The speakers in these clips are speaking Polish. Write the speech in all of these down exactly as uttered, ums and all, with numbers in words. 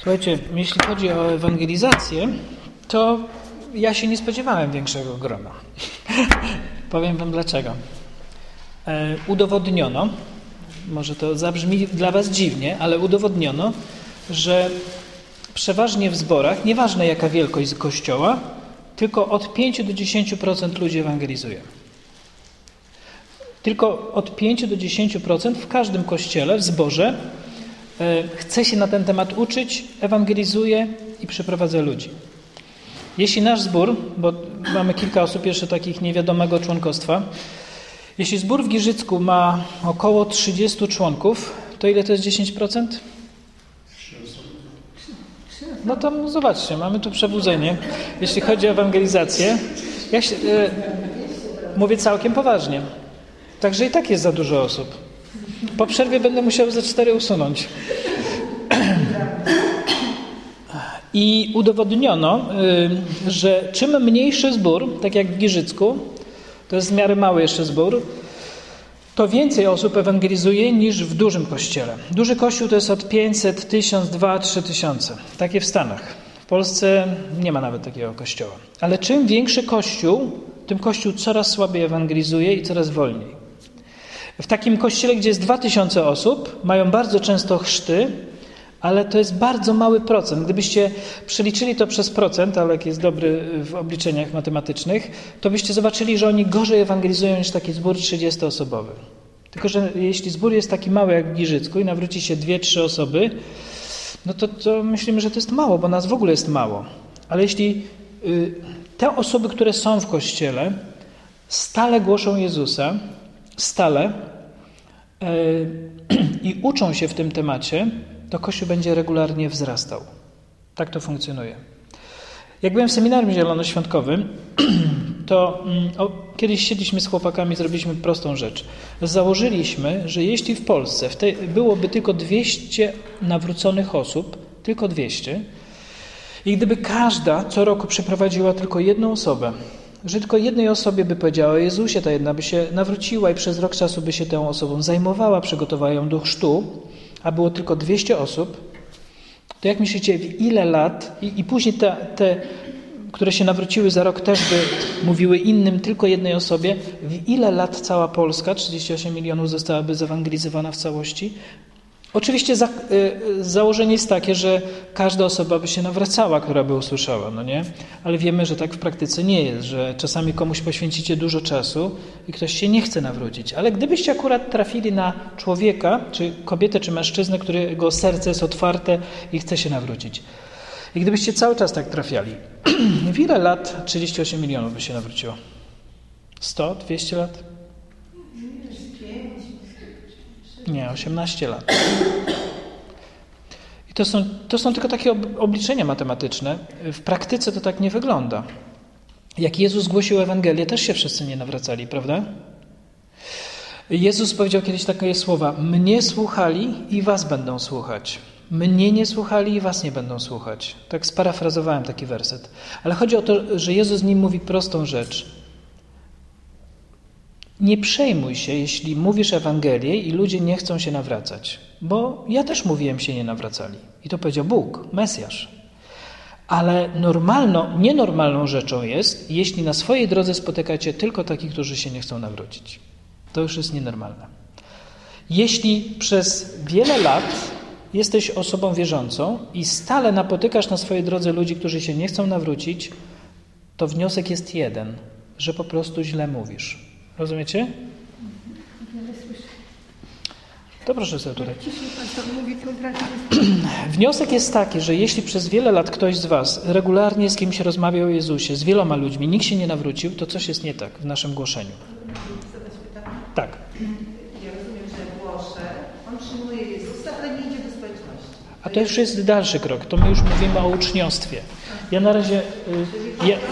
Słuchajcie, jeśli chodzi o ewangelizację, to ja się nie spodziewałem większego grona. Powiem wam dlaczego. E, udowodniono, może to zabrzmi dla was dziwnie, ale udowodniono, że przeważnie w zborach, nieważne jaka wielkość kościoła, tylko od pięć do dziesięciu procent ludzi ewangelizuje. Tylko od pięć do dziesięciu procent w każdym kościele, w zborze e, chce się na ten temat uczyć, ewangelizuje i przyprowadza ludzi. Jeśli nasz zbór, bo mamy kilka osób jeszcze takich niewiadomego członkostwa, jeśli zbór w Giżycku ma około trzydziestu członków, to ile to jest dziesięć procent? No to no zobaczcie, mamy tu przebudzenie, jeśli chodzi o ewangelizację. Ja się, e, mówię całkiem poważnie. Także i tak jest za dużo osób. Po przerwie będę musiał ze cztery usunąć. I udowodniono, że czym mniejszy zbór, tak jak w Giżycku, to jest w miarę mały jeszcze zbór, to więcej osób ewangelizuje niż w dużym kościele. Duży kościół to jest od pięćset, tysiąc, dwa, trzy tysiące. Takie w Stanach. W Polsce nie ma nawet takiego kościoła. Ale czym większy kościół, tym kościół coraz słabiej ewangelizuje i coraz wolniej. W takim kościele, gdzie jest dwa tysiące osób, mają bardzo często chrzty, ale to jest bardzo mały procent. Gdybyście przeliczyli to przez procent, ale jak jest dobry w obliczeniach matematycznych, to byście zobaczyli, że oni gorzej ewangelizują niż taki zbór trzydziestoosobowy. Tylko że jeśli zbór jest taki mały jak w Giżycku i nawróci się dwie, trzy osoby, no to, to myślimy, że to jest mało, bo nas w ogóle jest mało. Ale jeśli y, te osoby, które są w kościele, stale głoszą Jezusa, stale y, i uczą się w tym temacie, to Kościół będzie regularnie wzrastał. Tak to funkcjonuje. Jak byłem w seminarium zielonoświątkowym, to o, kiedyś siedliśmy z chłopakami, zrobiliśmy prostą rzecz. Założyliśmy, że jeśli w Polsce w tej, byłoby tylko dwieście nawróconych osób, tylko dwieście, i gdyby każda co roku przeprowadziła tylko jedną osobę, że tylko jednej osobie by powiedziała o Jezusie, ta jedna by się nawróciła i przez rok czasu by się tą osobą zajmowała, przygotowała ją do chrztu, a było tylko dwieście osób, to jak myślicie, w ile lat, i, i później te, te, które się nawróciły za rok, też by mówiły innym, tylko jednej osobie, w ile lat cała Polska, trzydzieści osiem milionów, zostałaby zewangelizowana w całości? Oczywiście za, y, założenie jest takie, że każda osoba by się nawracała, która by usłyszała, no nie? Ale wiemy, że tak w praktyce nie jest, że czasami komuś poświęcicie dużo czasu i ktoś się nie chce nawrócić. Ale gdybyście akurat trafili na człowieka, czy kobietę, czy mężczyznę, którego serce jest otwarte i chce się nawrócić. I gdybyście cały czas tak trafiali, w ile lat trzydzieści osiem milionów by się nawróciło? sto, dwieście lat? Nie, osiemnaście lat. I to są, to są tylko takie obliczenia matematyczne. W praktyce to tak nie wygląda. Jak Jezus głosił Ewangelię, też się wszyscy nie nawracali, prawda? Jezus powiedział kiedyś takie słowa: mnie słuchali i was będą słuchać. Mnie nie słuchali i was nie będą słuchać. Tak sparafrazowałem taki werset. Ale chodzi o to, że Jezus nim mówi prostą rzecz. Nie przejmuj się, jeśli mówisz Ewangelię i ludzie nie chcą się nawracać. Bo ja też mówiłem, się nie nawracali. I to powiedział Bóg, Mesjasz. Ale normalną, nienormalną rzeczą jest, jeśli na swojej drodze spotykacie tylko takich, którzy się nie chcą nawrócić. To już jest nienormalne. Jeśli przez wiele lat jesteś osobą wierzącą i stale napotykasz na swojej drodze ludzi, którzy się nie chcą nawrócić, to wniosek jest jeden, że po prostu źle mówisz. Rozumiecie? To proszę sobie tutaj. Wniosek jest taki, że jeśli przez wiele lat ktoś z was regularnie z kimś rozmawiał o Jezusie, z wieloma ludźmi, nikt się nie nawrócił, to coś jest nie tak w naszym głoszeniu. Tak. Ja rozumiem, że głoszę, on przyjmuje Jezusa, ale nie idzie do społeczności. A to już jest dalszy krok. To my już mówimy o uczniostwie. Ja na razie... Czyli ja,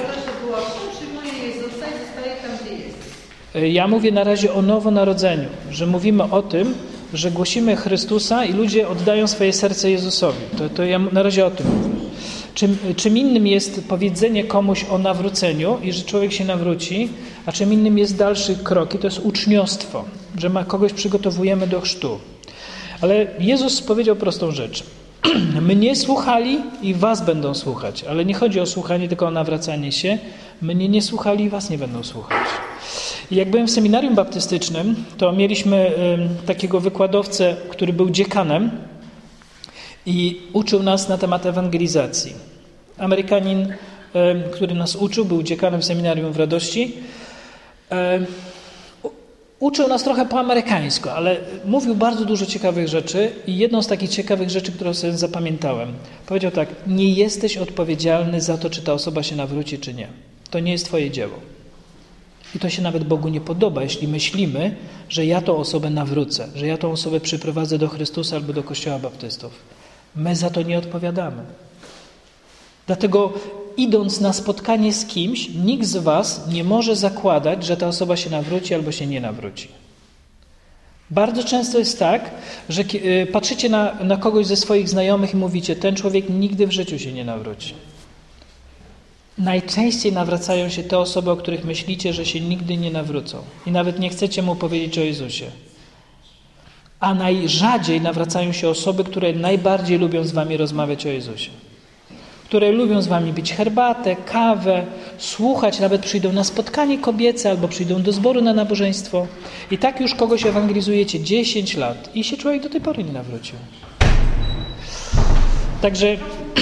Ja mówię na razie o nowonarodzeniu, że mówimy o tym, że głosimy Chrystusa i ludzie oddają swoje serce Jezusowi. To, to ja na razie o tym mówię. Czym, czym innym jest powiedzenie komuś o nawróceniu i że człowiek się nawróci, a czym innym jest dalszy krok i to jest uczniostwo, że ma kogoś przygotowujemy do chrztu. Ale Jezus powiedział prostą rzecz. Mnie słuchali i was będą słuchać. Ale nie chodzi o słuchanie, tylko o nawracanie się. Mnie nie słuchali i was nie będą słuchać. I jak byłem w seminarium baptystycznym, to mieliśmy y, takiego wykładowcę, który był dziekanem i uczył nas na temat ewangelizacji. Amerykanin, y, który nas uczył, był dziekanem w seminarium w Radości. Y, Uczył nas trochę po amerykańsku, ale mówił bardzo dużo ciekawych rzeczy i jedną z takich ciekawych rzeczy, którą sobie zapamiętałem, powiedział tak: nie jesteś odpowiedzialny za to, czy ta osoba się nawróci, czy nie. To nie jest twoje dzieło. I to się nawet Bogu nie podoba, jeśli myślimy, że ja tą osobę nawrócę, że ja tą osobę przyprowadzę do Chrystusa albo do Kościoła Baptystów. My za to nie odpowiadamy. Dlatego idąc na spotkanie z kimś, nikt z was nie może zakładać, że ta osoba się nawróci albo się nie nawróci. Bardzo często jest tak, że patrzycie na, na kogoś ze swoich znajomych i mówicie: ten człowiek nigdy w życiu się nie nawróci. Najczęściej nawracają się te osoby, o których myślicie, że się nigdy nie nawrócą. I nawet nie chcecie mu powiedzieć o Jezusie. A najrzadziej nawracają się osoby, które najbardziej lubią z wami rozmawiać o Jezusie. Które lubią z wami pić herbatę, kawę, słuchać, nawet przyjdą na spotkanie kobiece albo przyjdą do zboru na nabożeństwo. I tak już kogoś ewangelizujecie dziesięć lat i się człowiek do tej pory nie nawrócił. Także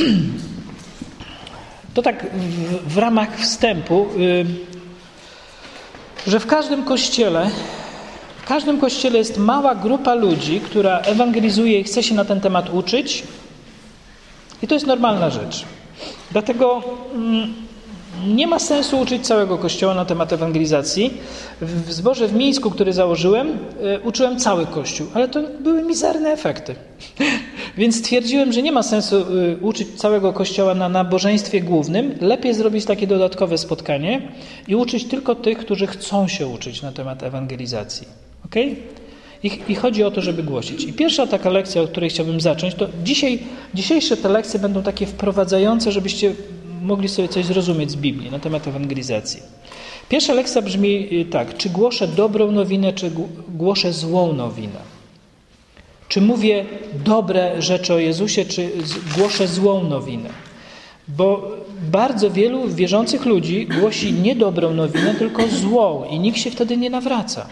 to tak w, w ramach wstępu, yy, że w każdym kościele, w każdym kościele jest mała grupa ludzi, która ewangelizuje i chce się na ten temat uczyć. I to jest normalna rzecz. Dlatego mm, nie ma sensu uczyć całego Kościoła na temat ewangelizacji. W zborze w Mińsku, który założyłem, y, uczyłem cały Kościół, ale to były mizerne efekty. Więc stwierdziłem, że nie ma sensu y, uczyć całego Kościoła na nabożeństwie głównym. Lepiej zrobić takie dodatkowe spotkanie i uczyć tylko tych, którzy chcą się uczyć na temat ewangelizacji. Okej? I, I chodzi o to, żeby głosić. I pierwsza taka lekcja, od której chciałbym zacząć, to dzisiaj, dzisiejsze te lekcje będą takie wprowadzające, żebyście mogli sobie coś zrozumieć z Biblii na temat ewangelizacji. Pierwsza lekcja brzmi tak: czy głoszę dobrą nowinę, czy głoszę złą nowinę? Czy mówię dobre rzeczy o Jezusie, czy głoszę złą nowinę? Bo bardzo wielu wierzących ludzi głosi nie dobrą nowinę, tylko złą i nikt się wtedy nie nawraca.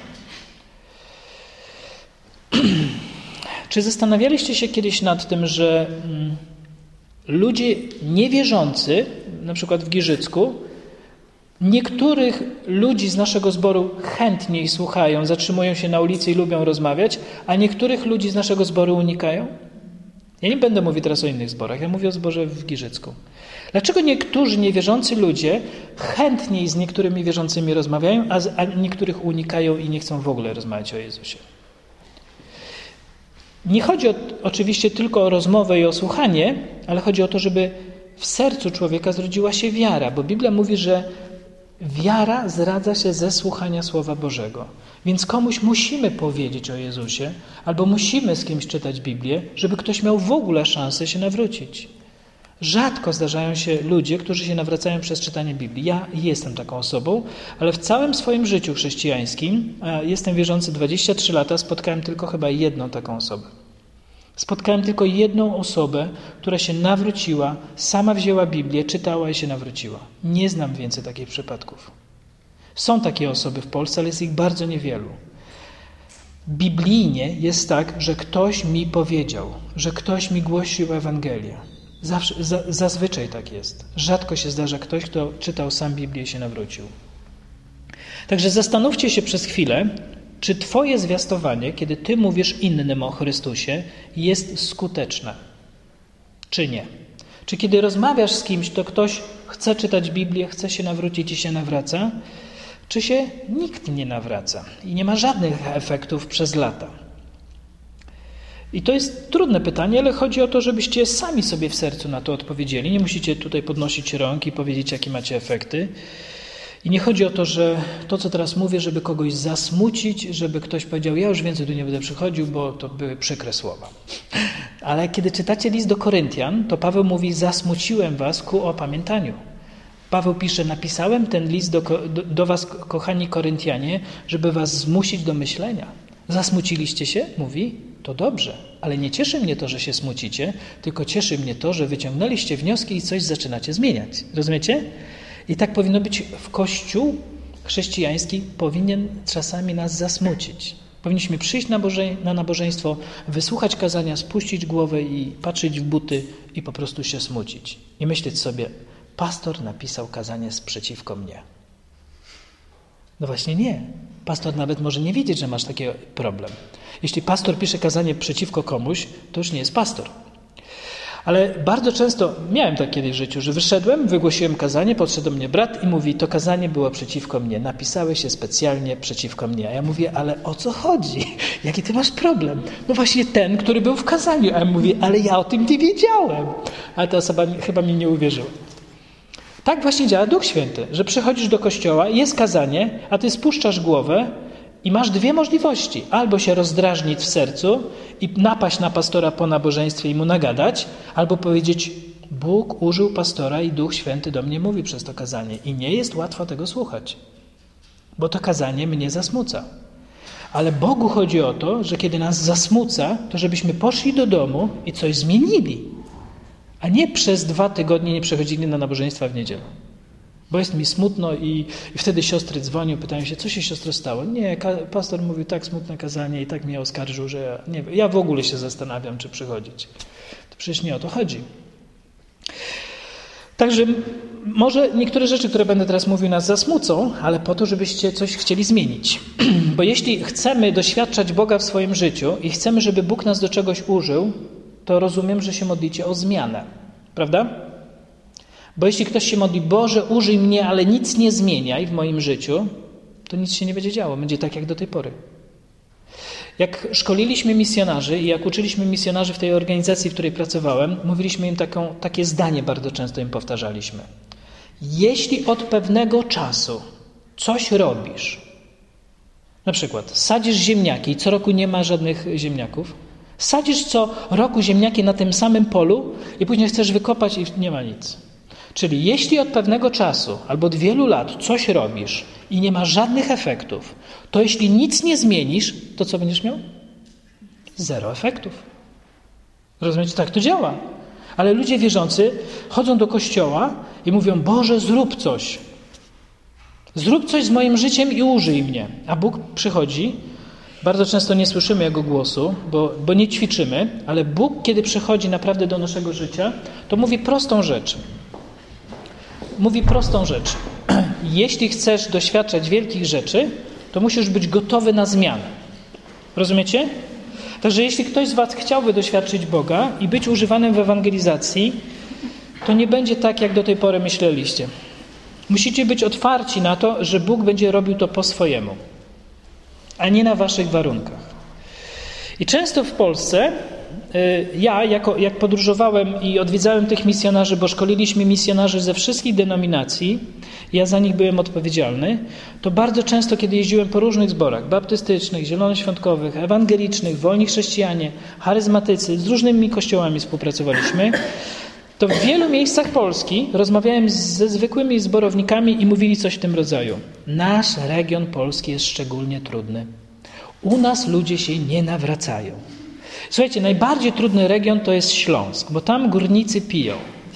Czy zastanawialiście się kiedyś nad tym, że ludzie niewierzący, na przykład w Giżycku, niektórych ludzi z naszego zboru chętniej słuchają, zatrzymują się na ulicy i lubią rozmawiać, a niektórych ludzi z naszego zboru unikają? Ja nie będę mówił teraz o innych zborach, ja mówię o zborze w Giżycku. Dlaczego niektórzy niewierzący ludzie chętniej z niektórymi wierzącymi rozmawiają, a, z, a niektórych unikają i nie chcą w ogóle rozmawiać o Jezusie? Nie chodzi o, oczywiście tylko o rozmowę i o słuchanie, ale chodzi o to, żeby w sercu człowieka zrodziła się wiara, bo Biblia mówi, że wiara zradza się ze słuchania Słowa Bożego. Więc komuś musimy powiedzieć o Jezusie, albo musimy z kimś czytać Biblię, żeby ktoś miał w ogóle szansę się nawrócić. Rzadko zdarzają się ludzie, którzy się nawracają przez czytanie Biblii. Ja jestem taką osobą, ale w całym swoim życiu chrześcijańskim, a jestem wierzący dwadzieścia trzy lata, spotkałem tylko chyba jedną taką osobę. Spotkałem tylko jedną osobę, która się nawróciła, sama wzięła Biblię, czytała i się nawróciła. Nie znam więcej takich przypadków. Są takie osoby w Polsce, ale jest ich bardzo niewielu. Biblijnie jest tak, że ktoś mi powiedział, że ktoś mi głosił Ewangelię. Zawsze, za, zazwyczaj tak jest. Rzadko się zdarza ktoś, kto czytał sam Biblię i się nawrócił. Także zastanówcie się przez chwilę, czy twoje zwiastowanie, kiedy ty mówisz innym o Chrystusie, jest skuteczne, czy nie. Czy kiedy rozmawiasz z kimś, to ktoś chce czytać Biblię, chce się nawrócić i się nawraca, czy się nikt nie nawraca i nie ma żadnych efektów przez lata. I to jest trudne pytanie, ale chodzi o to, żebyście sami sobie w sercu na to odpowiedzieli. Nie musicie tutaj podnosić rąk i powiedzieć, jakie macie efekty. I nie chodzi o to, że to, co teraz mówię, żeby kogoś zasmucić, żeby ktoś powiedział: ja już więcej tu nie będę przychodził, bo to były przykre słowa. Ale kiedy czytacie list do Koryntian, to Paweł mówi: zasmuciłem was ku opamiętaniu. Paweł pisze: napisałem ten list do, do, do was, kochani Koryntianie, żeby was zmusić do myślenia. Zasmuciliście się? Mówi. To dobrze, ale nie cieszy mnie to, że się smucicie, tylko cieszy mnie to, że wyciągnęliście wnioski i coś zaczynacie zmieniać. Rozumiecie? I tak powinno być w Kościół chrześcijański, powinien czasami nas zasmucić. Powinniśmy przyjść na, Boże, na nabożeństwo, wysłuchać kazania, spuścić głowę i patrzeć w buty i po prostu się smucić. I myśleć sobie, pastor napisał kazanie przeciwko mnie. No właśnie nie. Pastor nawet może nie wiedzieć, że masz taki problem. Jeśli pastor pisze kazanie przeciwko komuś, to już nie jest pastor. Ale bardzo często, miałem tak kiedyś w życiu, że wyszedłem, wygłosiłem kazanie, podszedł do mnie brat i mówi, to kazanie było przeciwko mnie, napisałeś się specjalnie przeciwko mnie. A ja mówię, ale o co chodzi? Jaki ty masz problem? No właśnie ten, który był w kazaniu. A ja mówię, ale ja o tym nie wiedziałem. Ale ta osoba chyba mi nie uwierzyła. Tak właśnie działa Duch Święty, że przychodzisz do kościoła, jest kazanie, a ty spuszczasz głowę i masz dwie możliwości. Albo się rozdrażnić w sercu i napaść na pastora po nabożeństwie i mu nagadać, albo powiedzieć, Bóg użył pastora i Duch Święty do mnie mówi przez to kazanie. I nie jest łatwo tego słuchać, bo to kazanie mnie zasmuca. Ale Bogu chodzi o to, że kiedy nas zasmuca, to żebyśmy poszli do domu i coś zmienili. A nie przez dwa tygodnie nie przechodzili na nabożeństwa w niedzielę. Bo jest mi smutno i, i wtedy siostry dzwonią, pytają się, co się siostro stało? Nie, ka- pastor mówił tak smutne kazanie i tak mnie oskarżył, że ja, nie, ja w ogóle się zastanawiam, czy przychodzić. To przecież nie o to chodzi. Także może niektóre rzeczy, które będę teraz mówił, nas zasmucą, ale po to, żebyście coś chcieli zmienić. Bo jeśli chcemy doświadczać Boga w swoim życiu i chcemy, żeby Bóg nas do czegoś użył, to rozumiem, że się modlicie o zmianę. Prawda? Bo jeśli ktoś się modli, Boże, użyj mnie, ale nic nie zmieniaj w moim życiu, to nic się nie będzie działo. Będzie tak jak do tej pory. Jak szkoliliśmy misjonarzy i jak uczyliśmy misjonarzy w tej organizacji, w której pracowałem, mówiliśmy im taką, takie zdanie bardzo często im powtarzaliśmy. Jeśli od pewnego czasu coś robisz, na przykład sadzisz ziemniaki i co roku nie ma żadnych ziemniaków, sadzisz co roku ziemniaki na tym samym polu i później chcesz wykopać i nie ma nic. Czyli jeśli od pewnego czasu albo od wielu lat coś robisz i nie ma żadnych efektów, to jeśli nic nie zmienisz, to co będziesz miał? Zero efektów. Rozumiecie? Tak to działa. Ale ludzie wierzący chodzą do kościoła i mówią, Boże, zrób coś. Zrób coś z moim życiem i użyj mnie. A Bóg przychodzi, bardzo często nie słyszymy Jego głosu, bo, bo nie ćwiczymy, ale Bóg, kiedy przychodzi naprawdę do naszego życia, to mówi prostą rzecz. Mówi prostą rzecz. Jeśli chcesz doświadczać wielkich rzeczy, to musisz być gotowy na zmianę. Rozumiecie? Także jeśli ktoś z was chciałby doświadczyć Boga i być używanym w ewangelizacji, to nie będzie tak, jak do tej pory myśleliście. Musicie być otwarci na to, że Bóg będzie robił to po swojemu, a nie na waszych warunkach. I często w Polsce ja, jako, jak podróżowałem i odwiedzałem tych misjonarzy, bo szkoliliśmy misjonarzy ze wszystkich denominacji, ja za nich byłem odpowiedzialny, to bardzo często, kiedy jeździłem po różnych zborach baptystycznych, zielonoświątkowych, ewangelicznych, wolni chrześcijanie, charyzmatycy, z różnymi kościołami współpracowaliśmy, to w wielu miejscach Polski rozmawiałem ze zwykłymi zborownikami i mówili coś w tym rodzaju. Nasz region Polski jest szczególnie trudny. U nas ludzie się nie nawracają. Słuchajcie, najbardziej trudny region to jest Śląsk, bo tam górnicy piją.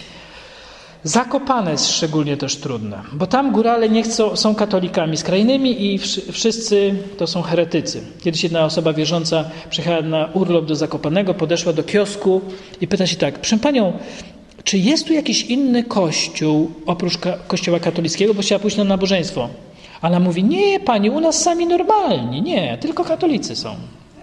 Zakopane jest szczególnie też trudne, bo tam górale nie chcą, są katolikami skrajnymi i wszyscy to są heretycy. Kiedyś jedna osoba wierząca przyjechała na urlop do Zakopanego, podeszła do kiosku i pyta się tak, proszę panią, czy jest tu jakiś inny kościół oprócz ka- kościoła katolickiego, bo chciała pójść na nabożeństwo. A ona mówi, nie pani, u nas sami normalni, nie, tylko katolicy są.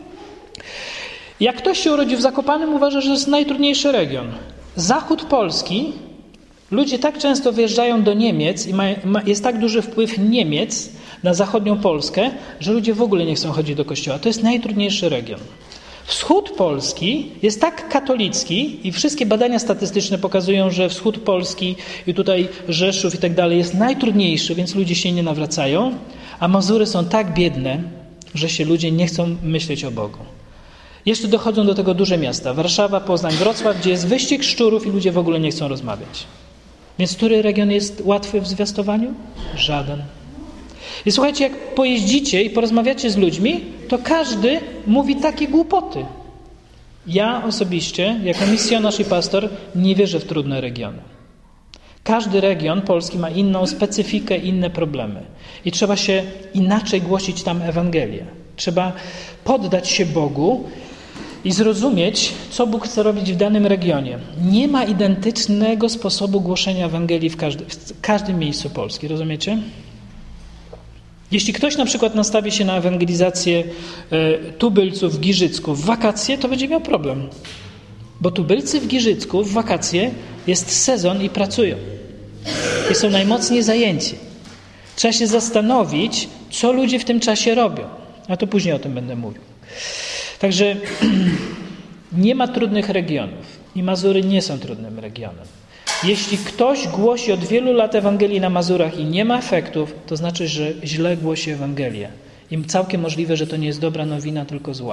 Jak ktoś się urodził w Zakopanem, uważa, że to jest najtrudniejszy region. Zachód Polski, ludzie tak często wyjeżdżają do Niemiec i ma, ma, jest tak duży wpływ Niemiec na zachodnią Polskę, że ludzie w ogóle nie chcą chodzić do kościoła. To jest najtrudniejszy region. Wschód Polski jest tak katolicki i wszystkie badania statystyczne pokazują, że wschód Polski i tutaj Rzeszów i tak dalej jest najtrudniejszy, więc ludzie się nie nawracają, a Mazury są tak biedne, że się ludzie nie chcą myśleć o Bogu. Jeszcze dochodzą do tego duże miasta. Warszawa, Poznań, Wrocław, gdzie jest wyścig szczurów i ludzie w ogóle nie chcą rozmawiać. Więc który region jest łatwy w zwiastowaniu? Żaden. I słuchajcie, jak pojeździcie i porozmawiacie z ludźmi, to każdy mówi takie głupoty. Ja osobiście, jako misjonarz i pastor, nie wierzę w trudne regiony. Każdy region Polski ma inną specyfikę, inne problemy. I trzeba się inaczej głosić tam Ewangelię. Trzeba poddać się Bogu i zrozumieć, co Bóg chce robić w danym regionie. Nie ma identycznego sposobu głoszenia Ewangelii w, każdy, w każdym miejscu Polski. Rozumiecie? Jeśli ktoś na przykład nastawi się na ewangelizację e, tubylców w Giżycku w wakacje, to będzie miał problem. Bo tubylcy w Giżycku w wakacje jest sezon i pracują. I są najmocniej zajęci. Trzeba się zastanowić, co ludzie w tym czasie robią. A to później o tym będę mówił. Także nie ma trudnych regionów. I Mazury nie są trudnym regionem. Jeśli ktoś głosi od wielu lat Ewangelii na Mazurach i nie ma efektów, to znaczy, że źle głosi Ewangelię. I całkiem możliwe, że to nie jest dobra nowina, tylko zła.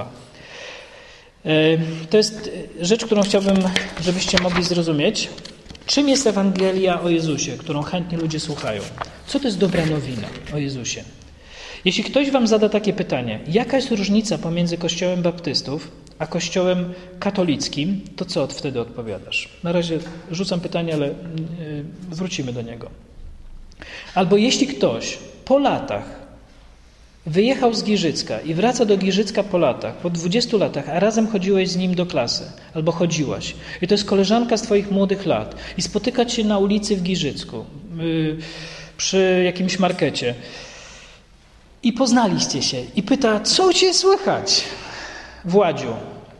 To jest rzecz, którą chciałbym, żebyście mogli zrozumieć. Czym jest Ewangelia o Jezusie, którą chętnie ludzie słuchają? Co to jest dobra nowina o Jezusie? Jeśli ktoś wam zada takie pytanie, jaka jest różnica pomiędzy Kościołem Baptystów a Kościołem katolickim, to co wtedy odpowiadasz? Na razie rzucam pytanie, ale wrócimy do niego. Albo jeśli ktoś po latach wyjechał z Giżycka i wraca do Giżycka po latach, po dwudziestu latach, a razem chodziłeś z nim do klasy, albo chodziłaś, i to jest koleżanka z twoich młodych lat, i spotykać się na ulicy w Giżycku, yy, przy jakimś markecie, i poznaliście się, i pyta, co u ciebie słychać, Władziu?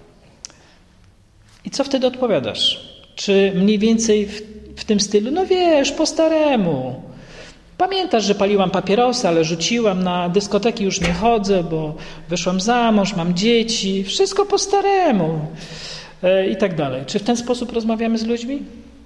I co wtedy odpowiadasz? Czy mniej więcej w, w tym stylu, no wiesz, po staremu. Pamiętasz, że paliłam papierosa, ale rzuciłam, na dyskoteki już nie chodzę, bo wyszłam za mąż, mam dzieci, wszystko po staremu e, i tak dalej. Czy w ten sposób rozmawiamy z ludźmi?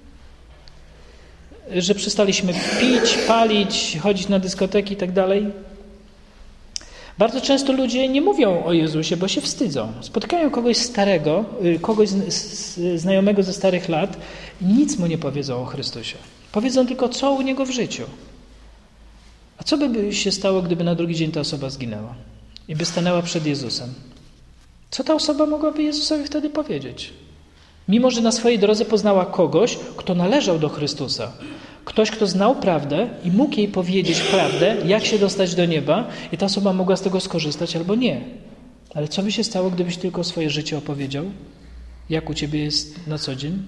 Że przestaliśmy pić, palić, chodzić na dyskoteki i tak dalej? Bardzo często ludzie nie mówią o Jezusie, bo się wstydzą. Spotykają kogoś starego, kogoś znajomego ze starych lat i nic mu nie powiedzą o Chrystusie. Powiedzą tylko, co u niego w życiu. A co by się stało, gdyby na drugi dzień ta osoba zginęła i by stanęła przed Jezusem? Co ta osoba mogłaby Jezusowi wtedy powiedzieć? Mimo że na swojej drodze poznała kogoś, kto należał do Chrystusa. Ktoś, kto znał prawdę i mógł jej powiedzieć prawdę, jak się dostać do nieba, i ta osoba mogła z tego skorzystać albo nie. Ale co by się stało, gdybyś tylko swoje życie opowiedział? Jak u ciebie jest na co dzień?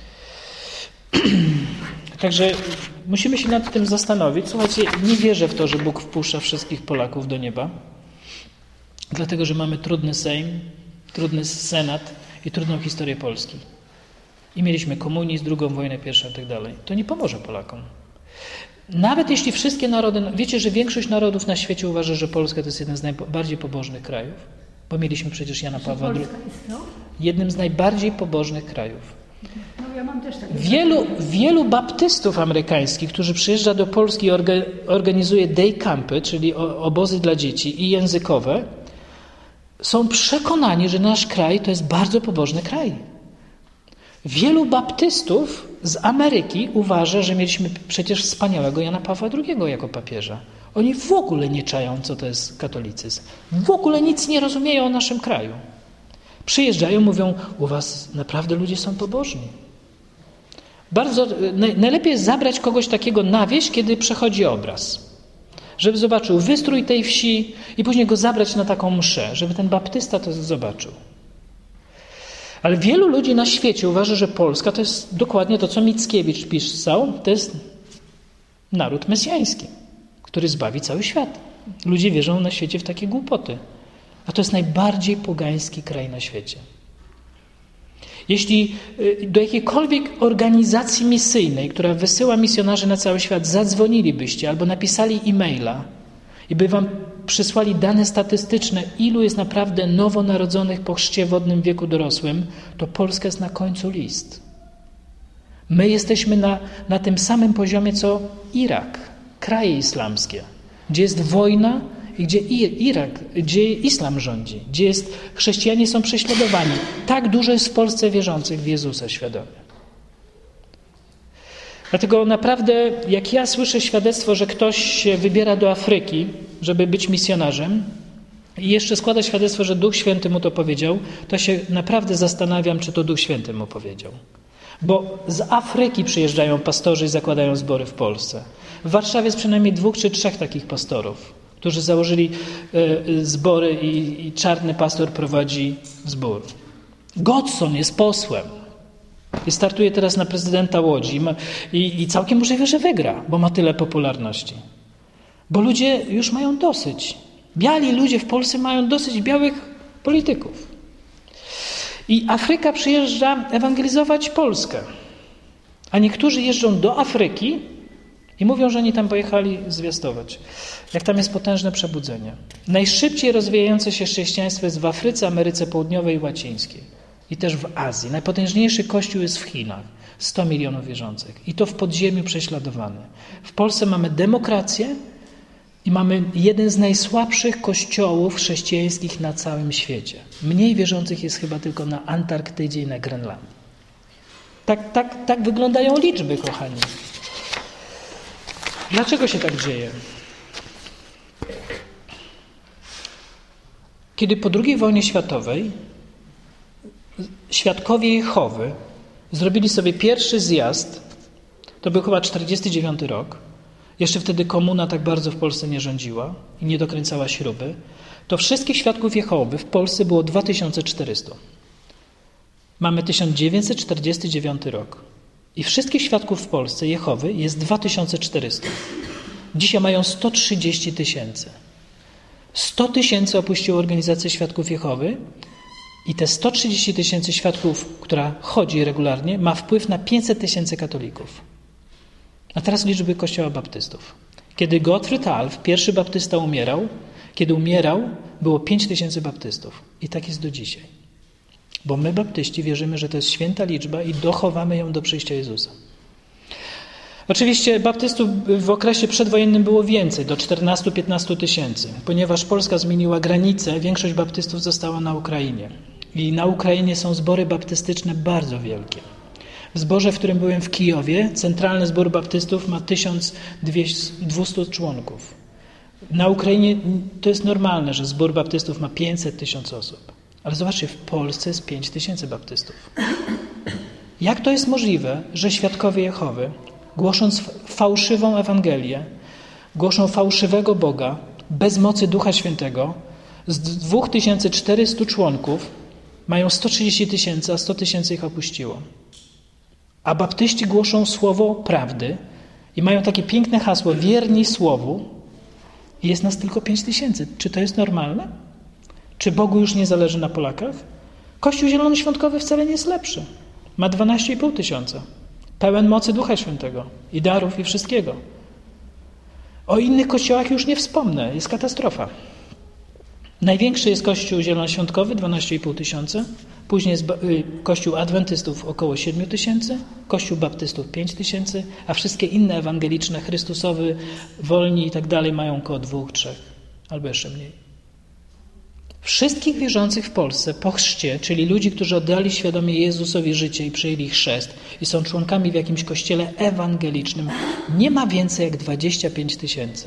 Także musimy się nad tym zastanowić. Słuchajcie, nie wierzę w to, że Bóg wpuszcza wszystkich Polaków do nieba, dlatego że mamy trudny Sejm, trudny Senat i trudną historię Polski. I mieliśmy komunizm, drugą wojnę pierwszą i tak dalej. To nie pomoże Polakom. Nawet jeśli wszystkie narody... Wiecie, że większość narodów na świecie uważa, że Polska to jest jeden z najbardziej pobożnych krajów? Bo mieliśmy przecież Jana Pawła drugiego. Jednym z najbardziej pobożnych krajów. No, ja mam też takie Wielu, wielu baptystów amerykańskich, którzy przyjeżdża do Polski i orga, organizuje day campy, czyli obozy dla dzieci i językowe, są przekonani, że nasz kraj to jest bardzo pobożny kraj. Wielu baptystów z Ameryki uważa, że mieliśmy przecież wspaniałego Jana Pawła drugiego jako papieża. Oni w ogóle nie czają, co to jest katolicyzm. W ogóle nic nie rozumieją o naszym kraju. Przyjeżdżają, mówią, u was naprawdę ludzie są pobożni. Bardzo, najlepiej jest zabrać kogoś takiego na wieś, kiedy przechodzi obraz. Żeby zobaczył wystrój tej wsi i później go zabrać na taką mszę, żeby ten baptysta to zobaczył. Ale wielu ludzi na świecie uważa, że Polska to jest dokładnie to, co Mickiewicz pisał, to jest naród mesjański, który zbawi cały świat. Ludzie wierzą na świecie w takie głupoty. A to jest najbardziej pogański kraj na świecie. Jeśli do jakiejkolwiek organizacji misyjnej, która wysyła misjonarzy na cały świat, zadzwonilibyście albo napisali e-maila i by wam przysłali dane statystyczne, ilu jest naprawdę nowonarodzonych po chrzcie wodnym w wieku dorosłym, to Polska jest na końcu list. My jesteśmy na, na tym samym poziomie, co Irak, kraje islamskie, gdzie jest wojna i gdzie Irak, gdzie islam rządzi, gdzie jest, chrześcijanie są prześladowani. Tak dużo jest w Polsce wierzących w Jezusa świadomie. Dlatego naprawdę, jak ja słyszę świadectwo, że ktoś się wybiera do Afryki, żeby być misjonarzem, i jeszcze składa świadectwo, że Duch Święty mu to powiedział, to się naprawdę zastanawiam, czy to Duch Święty mu powiedział. Bo z Afryki przyjeżdżają pastorzy i zakładają zbory w Polsce. W Warszawie jest przynajmniej dwóch czy trzech takich pastorów, którzy założyli y, zbory i, i czarny pastor prowadzi zbór. Godson jest posłem i startuje teraz na prezydenta Łodzi ma, i, i całkiem możliwe, że wygra, bo ma tyle popularności. Bo ludzie już mają dosyć. Biali ludzie w Polsce mają dosyć białych polityków. I Afryka przyjeżdża ewangelizować Polskę. A niektórzy jeżdżą do Afryki i mówią, że oni tam pojechali zwiastować. Jak tam jest potężne przebudzenie. Najszybciej rozwijające się chrześcijaństwo jest w Afryce, Ameryce Południowej i Łacińskiej. I też w Azji. Najpotężniejszy kościół jest w Chinach. sto milionów wierzących. I to w podziemiu prześladowany. W Polsce mamy demokrację i mamy jeden z najsłabszych kościołów chrześcijańskich na całym świecie. Mniej wierzących jest chyba tylko na Antarktydzie i na Grenlandii. Tak, tak, tak wyglądają liczby, kochani. Dlaczego się tak dzieje? Kiedy po drugiej wojnie światowej świadkowie Jehowy zrobili sobie pierwszy zjazd, to był chyba czterdziesty dziewiąty rok, jeszcze wtedy komuna tak bardzo w Polsce nie rządziła i nie dokręcała śruby, to wszystkich świadków Jehowy w Polsce było dwa tysiące czterysta. Mamy tysiąc dziewięćset czterdziesty dziewiąty rok i wszystkich świadków w Polsce Jehowy jest dwa tysiące czterysta. Dzisiaj mają sto trzydzieści tysięcy. sto tysięcy opuściło organizację Świadków Jehowy i te sto trzydzieści tysięcy świadków, która chodzi regularnie, ma wpływ na pięćset tysięcy katolików. A teraz liczby Kościoła Baptystów. Kiedy Gottfried Alf, pierwszy baptysta, umierał, kiedy umierał, było pięć tysięcy baptystów. I tak jest do dzisiaj. Bo my, baptyści, wierzymy, że to jest święta liczba i dochowamy ją do przyjścia Jezusa. Oczywiście baptystów w okresie przedwojennym było więcej, do czternastu do piętnastu tysięcy. Ponieważ Polska zmieniła granice, większość baptystów została na Ukrainie. I na Ukrainie są zbory baptystyczne bardzo wielkie. W zborze, w którym byłem w Kijowie, centralny zbór baptystów ma tysiąc dwieście członków. Na Ukrainie to jest normalne, że zbór baptystów ma pięćset tysięcy osób. Ale zobaczcie, w Polsce jest pięć tysięcy baptystów. Jak to jest możliwe, że świadkowie Jehowy, głosząc fałszywą Ewangelię, głoszą fałszywego Boga, bez mocy Ducha Świętego, z dwa tysiące czterysta członków mają sto trzydzieści tysięcy, a sto tysięcy ich opuściło. A baptyści głoszą słowo prawdy i mają takie piękne hasło wierni słowu i jest nas tylko pięć tysięcy. Czy to jest normalne? Czy Bogu już nie zależy na Polakach? Kościół Zielonoświątkowy wcale nie jest lepszy. Ma dwanaście i pół tysiąca. Pełen mocy Ducha Świętego i darów i wszystkiego. O innych kościołach już nie wspomnę. Jest katastrofa. Największy jest Kościół Zielonoświątkowy, dwanaście i pół tysiąca. Później jest Kościół Adwentystów około siedem tysięcy. Kościół Baptystów pięć tysięcy. A wszystkie inne ewangeliczne, Chrystusowy, Wolni i tak dalej mają około dwóch, trzech. Albo jeszcze mniej. Wszystkich wierzących w Polsce po chrzcie, czyli ludzi, którzy oddali świadomie Jezusowi życie i przyjęli chrzest i są członkami w jakimś kościele ewangelicznym, nie ma więcej jak dwadzieścia pięć tysięcy.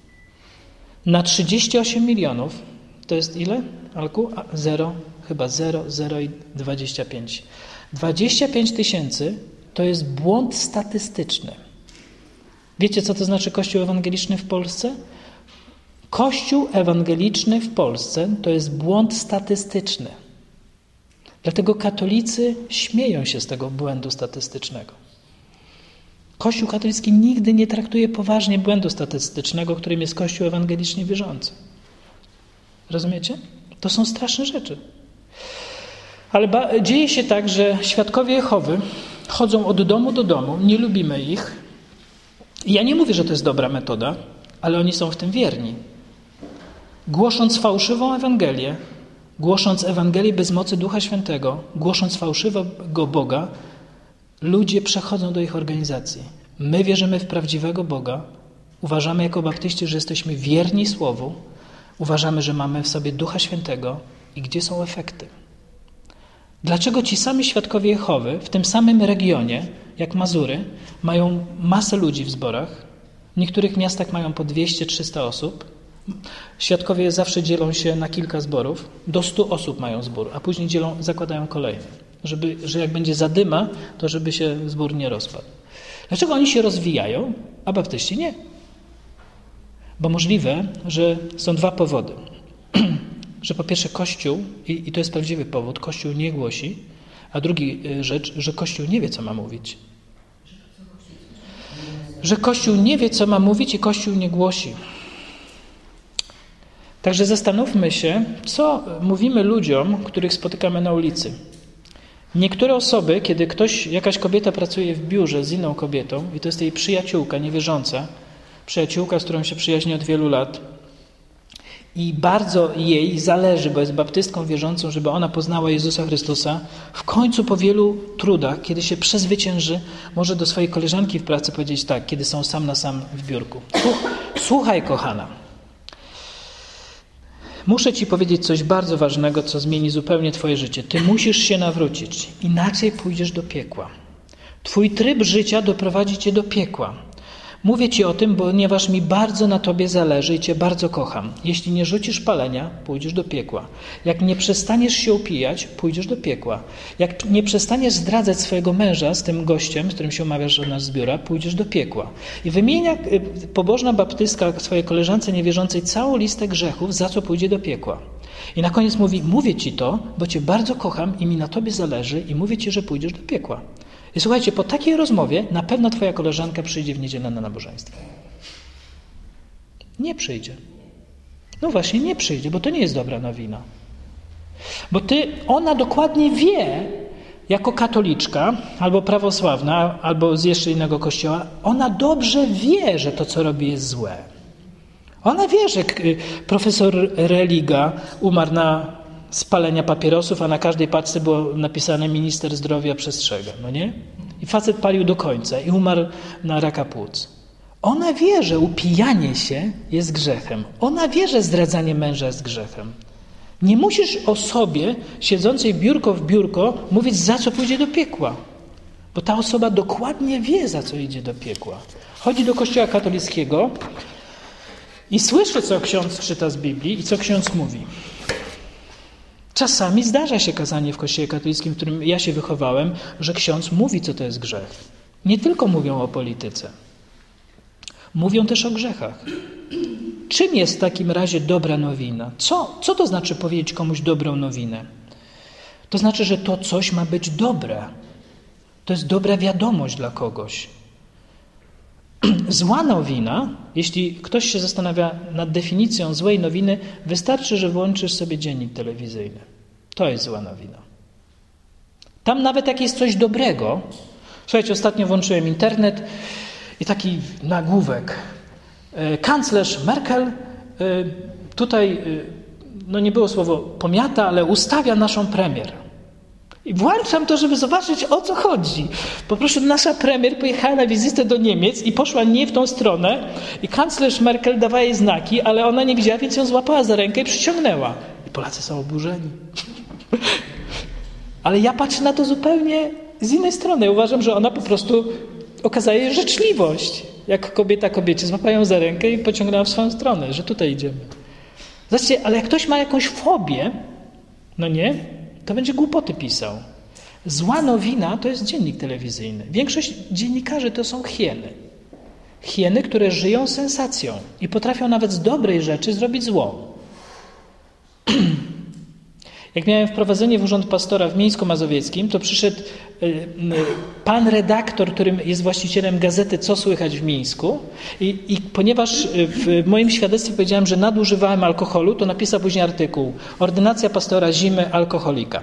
Na trzydzieści osiem milionów to jest ile? Alku? Zero, chyba zero, zero i dwadzieścia pięć. dwadzieścia pięć tysięcy to jest błąd statystyczny. Wiecie, co to znaczy Kościół ewangeliczny w Polsce? Kościół ewangeliczny w Polsce to jest błąd statystyczny. Dlatego katolicy śmieją się z tego błędu statystycznego. Kościół katolicki nigdy nie traktuje poważnie błędu statystycznego, którym jest Kościół ewangelicznie wierzący. Rozumiecie? To są straszne rzeczy. Ale ba- dzieje się tak, że świadkowie Jehowy chodzą od domu do domu, nie lubimy ich. I ja nie mówię, że to jest dobra metoda, ale oni są w tym wierni. Głosząc fałszywą Ewangelię, głosząc Ewangelię bez mocy Ducha Świętego, głosząc fałszywego Boga, ludzie przechodzą do ich organizacji. My wierzymy w prawdziwego Boga, uważamy jako baptyści, że jesteśmy wierni Słowu, uważamy, że mamy w sobie Ducha Świętego i gdzie są efekty? Dlaczego ci sami świadkowie Jehowy w tym samym regionie, jak Mazury, mają masę ludzi w zborach, w niektórych miastach mają po dwieście trzysta osób, Świadkowie zawsze dzielą się na kilka zborów, do stu osób mają zbór, a później dzielą, zakładają kolejny, żeby, że jak będzie zadyma, to żeby się zbór nie rozpadł. Dlaczego oni się rozwijają, a baptyści nie? Bo możliwe, że są dwa powody. Że po pierwsze Kościół, i, i to jest prawdziwy powód, Kościół nie głosi, a drugi rzecz, że Kościół nie wie, co ma mówić. Że Kościół nie wie, co ma mówić i Kościół nie głosi. Także zastanówmy się, co mówimy ludziom, których spotykamy na ulicy. Niektóre osoby, kiedy ktoś, jakaś kobieta pracuje w biurze z inną kobietą i to jest jej przyjaciółka niewierząca, przyjaciółka, z którą się przyjaźni od wielu lat i bardzo jej zależy, bo jest baptystką wierzącą, żeby ona poznała Jezusa Chrystusa, w końcu po wielu trudach, kiedy się przezwycięży, może do swojej koleżanki w pracy powiedzieć tak, kiedy są sam na sam w biurku. Słuchaj, kochana, muszę ci powiedzieć coś bardzo ważnego, co zmieni zupełnie twoje życie. Ty musisz się nawrócić, inaczej pójdziesz do piekła. Twój tryb życia doprowadzi cię do piekła. Mówię ci o tym, ponieważ mi bardzo na tobie zależy i cię bardzo kocham. Jeśli nie rzucisz palenia, pójdziesz do piekła. Jak nie przestaniesz się upijać, pójdziesz do piekła. Jak nie przestaniesz zdradzać swojego męża z tym gościem, z którym się umawiasz od nas z biura, pójdziesz do piekła. I wymienia pobożna baptystka swojej koleżance niewierzącej całą listę grzechów, za co pójdzie do piekła. I na koniec mówi, mówię ci to, bo cię bardzo kocham i mi na tobie zależy i mówię ci, że pójdziesz do piekła. I słuchajcie, po takiej rozmowie na pewno twoja koleżanka przyjdzie w niedzielę na nabożeństwo. Nie przyjdzie. No właśnie, nie przyjdzie, bo to nie jest dobra nowina. Bo ty, ona dokładnie wie, jako katoliczka, albo prawosławna, albo z jeszcze innego kościoła, ona dobrze wie, że to, co robi, jest złe. Ona wie, że profesor Religa umarł na spalenia papierosów, a na każdej paczce było napisane minister zdrowia przestrzega, no nie? I facet palił do końca i umarł na raka płuc. Ona wie, że upijanie się jest grzechem. Ona wie, że zdradzanie męża jest grzechem. Nie musisz o sobie, siedzącej biurko w biurko, mówić, za co pójdzie do piekła. Bo ta osoba dokładnie wie, za co idzie do piekła. Chodzi do kościoła katolickiego i słyszy, co ksiądz czyta z Biblii i co ksiądz mówi. Czasami zdarza się kazanie w kościele katolickim, w którym ja się wychowałem, że ksiądz mówi, co to jest grzech. Nie tylko mówią o polityce. Mówią też o grzechach. Czym jest w takim razie dobra nowina? Co, co to znaczy powiedzieć komuś dobrą nowinę? To znaczy, że to coś ma być dobre. To jest dobra wiadomość dla kogoś. Zła nowina, jeśli ktoś się zastanawia nad definicją złej nowiny, wystarczy, że włączysz sobie dziennik telewizyjny. To jest zła nowina. Tam nawet jak jest coś dobrego. Słuchajcie, ostatnio włączyłem internet i taki nagłówek. Kanclerz Merkel tutaj, no nie było słowo pomiata, ale ustawia naszą premier. I włączam to, żeby zobaczyć, o co chodzi. Po prostu nasza premier pojechała na wizytę do Niemiec i poszła nie w tą stronę i kanclerz Merkel dawała jej znaki, ale ona nie widziała, więc ją złapała za rękę i przyciągnęła. I Polacy są oburzeni. Ale ja patrzę na to zupełnie z innej strony. Uważam, że ona po prostu okazała jej życzliwość. Jak kobieta kobiecie złapała ją za rękę i pociągnęła w swoją stronę, że tutaj idziemy. Zobaczcie, ale jak ktoś ma jakąś fobię, no nie, to będzie głupoty pisał. Zła nowina to jest dziennik telewizyjny. Większość dziennikarzy to są hieny. Hieny, które żyją sensacją i potrafią nawet z dobrej rzeczy zrobić zło. Jak miałem wprowadzenie w urząd pastora w Mińsku Mazowieckim, to przyszedł pan redaktor, którym jest właścicielem gazety Co słychać w Mińsku i, i ponieważ w moim świadectwie powiedziałem, że nadużywałem alkoholu, to napisał później artykuł Ordynacja pastora zimy alkoholika.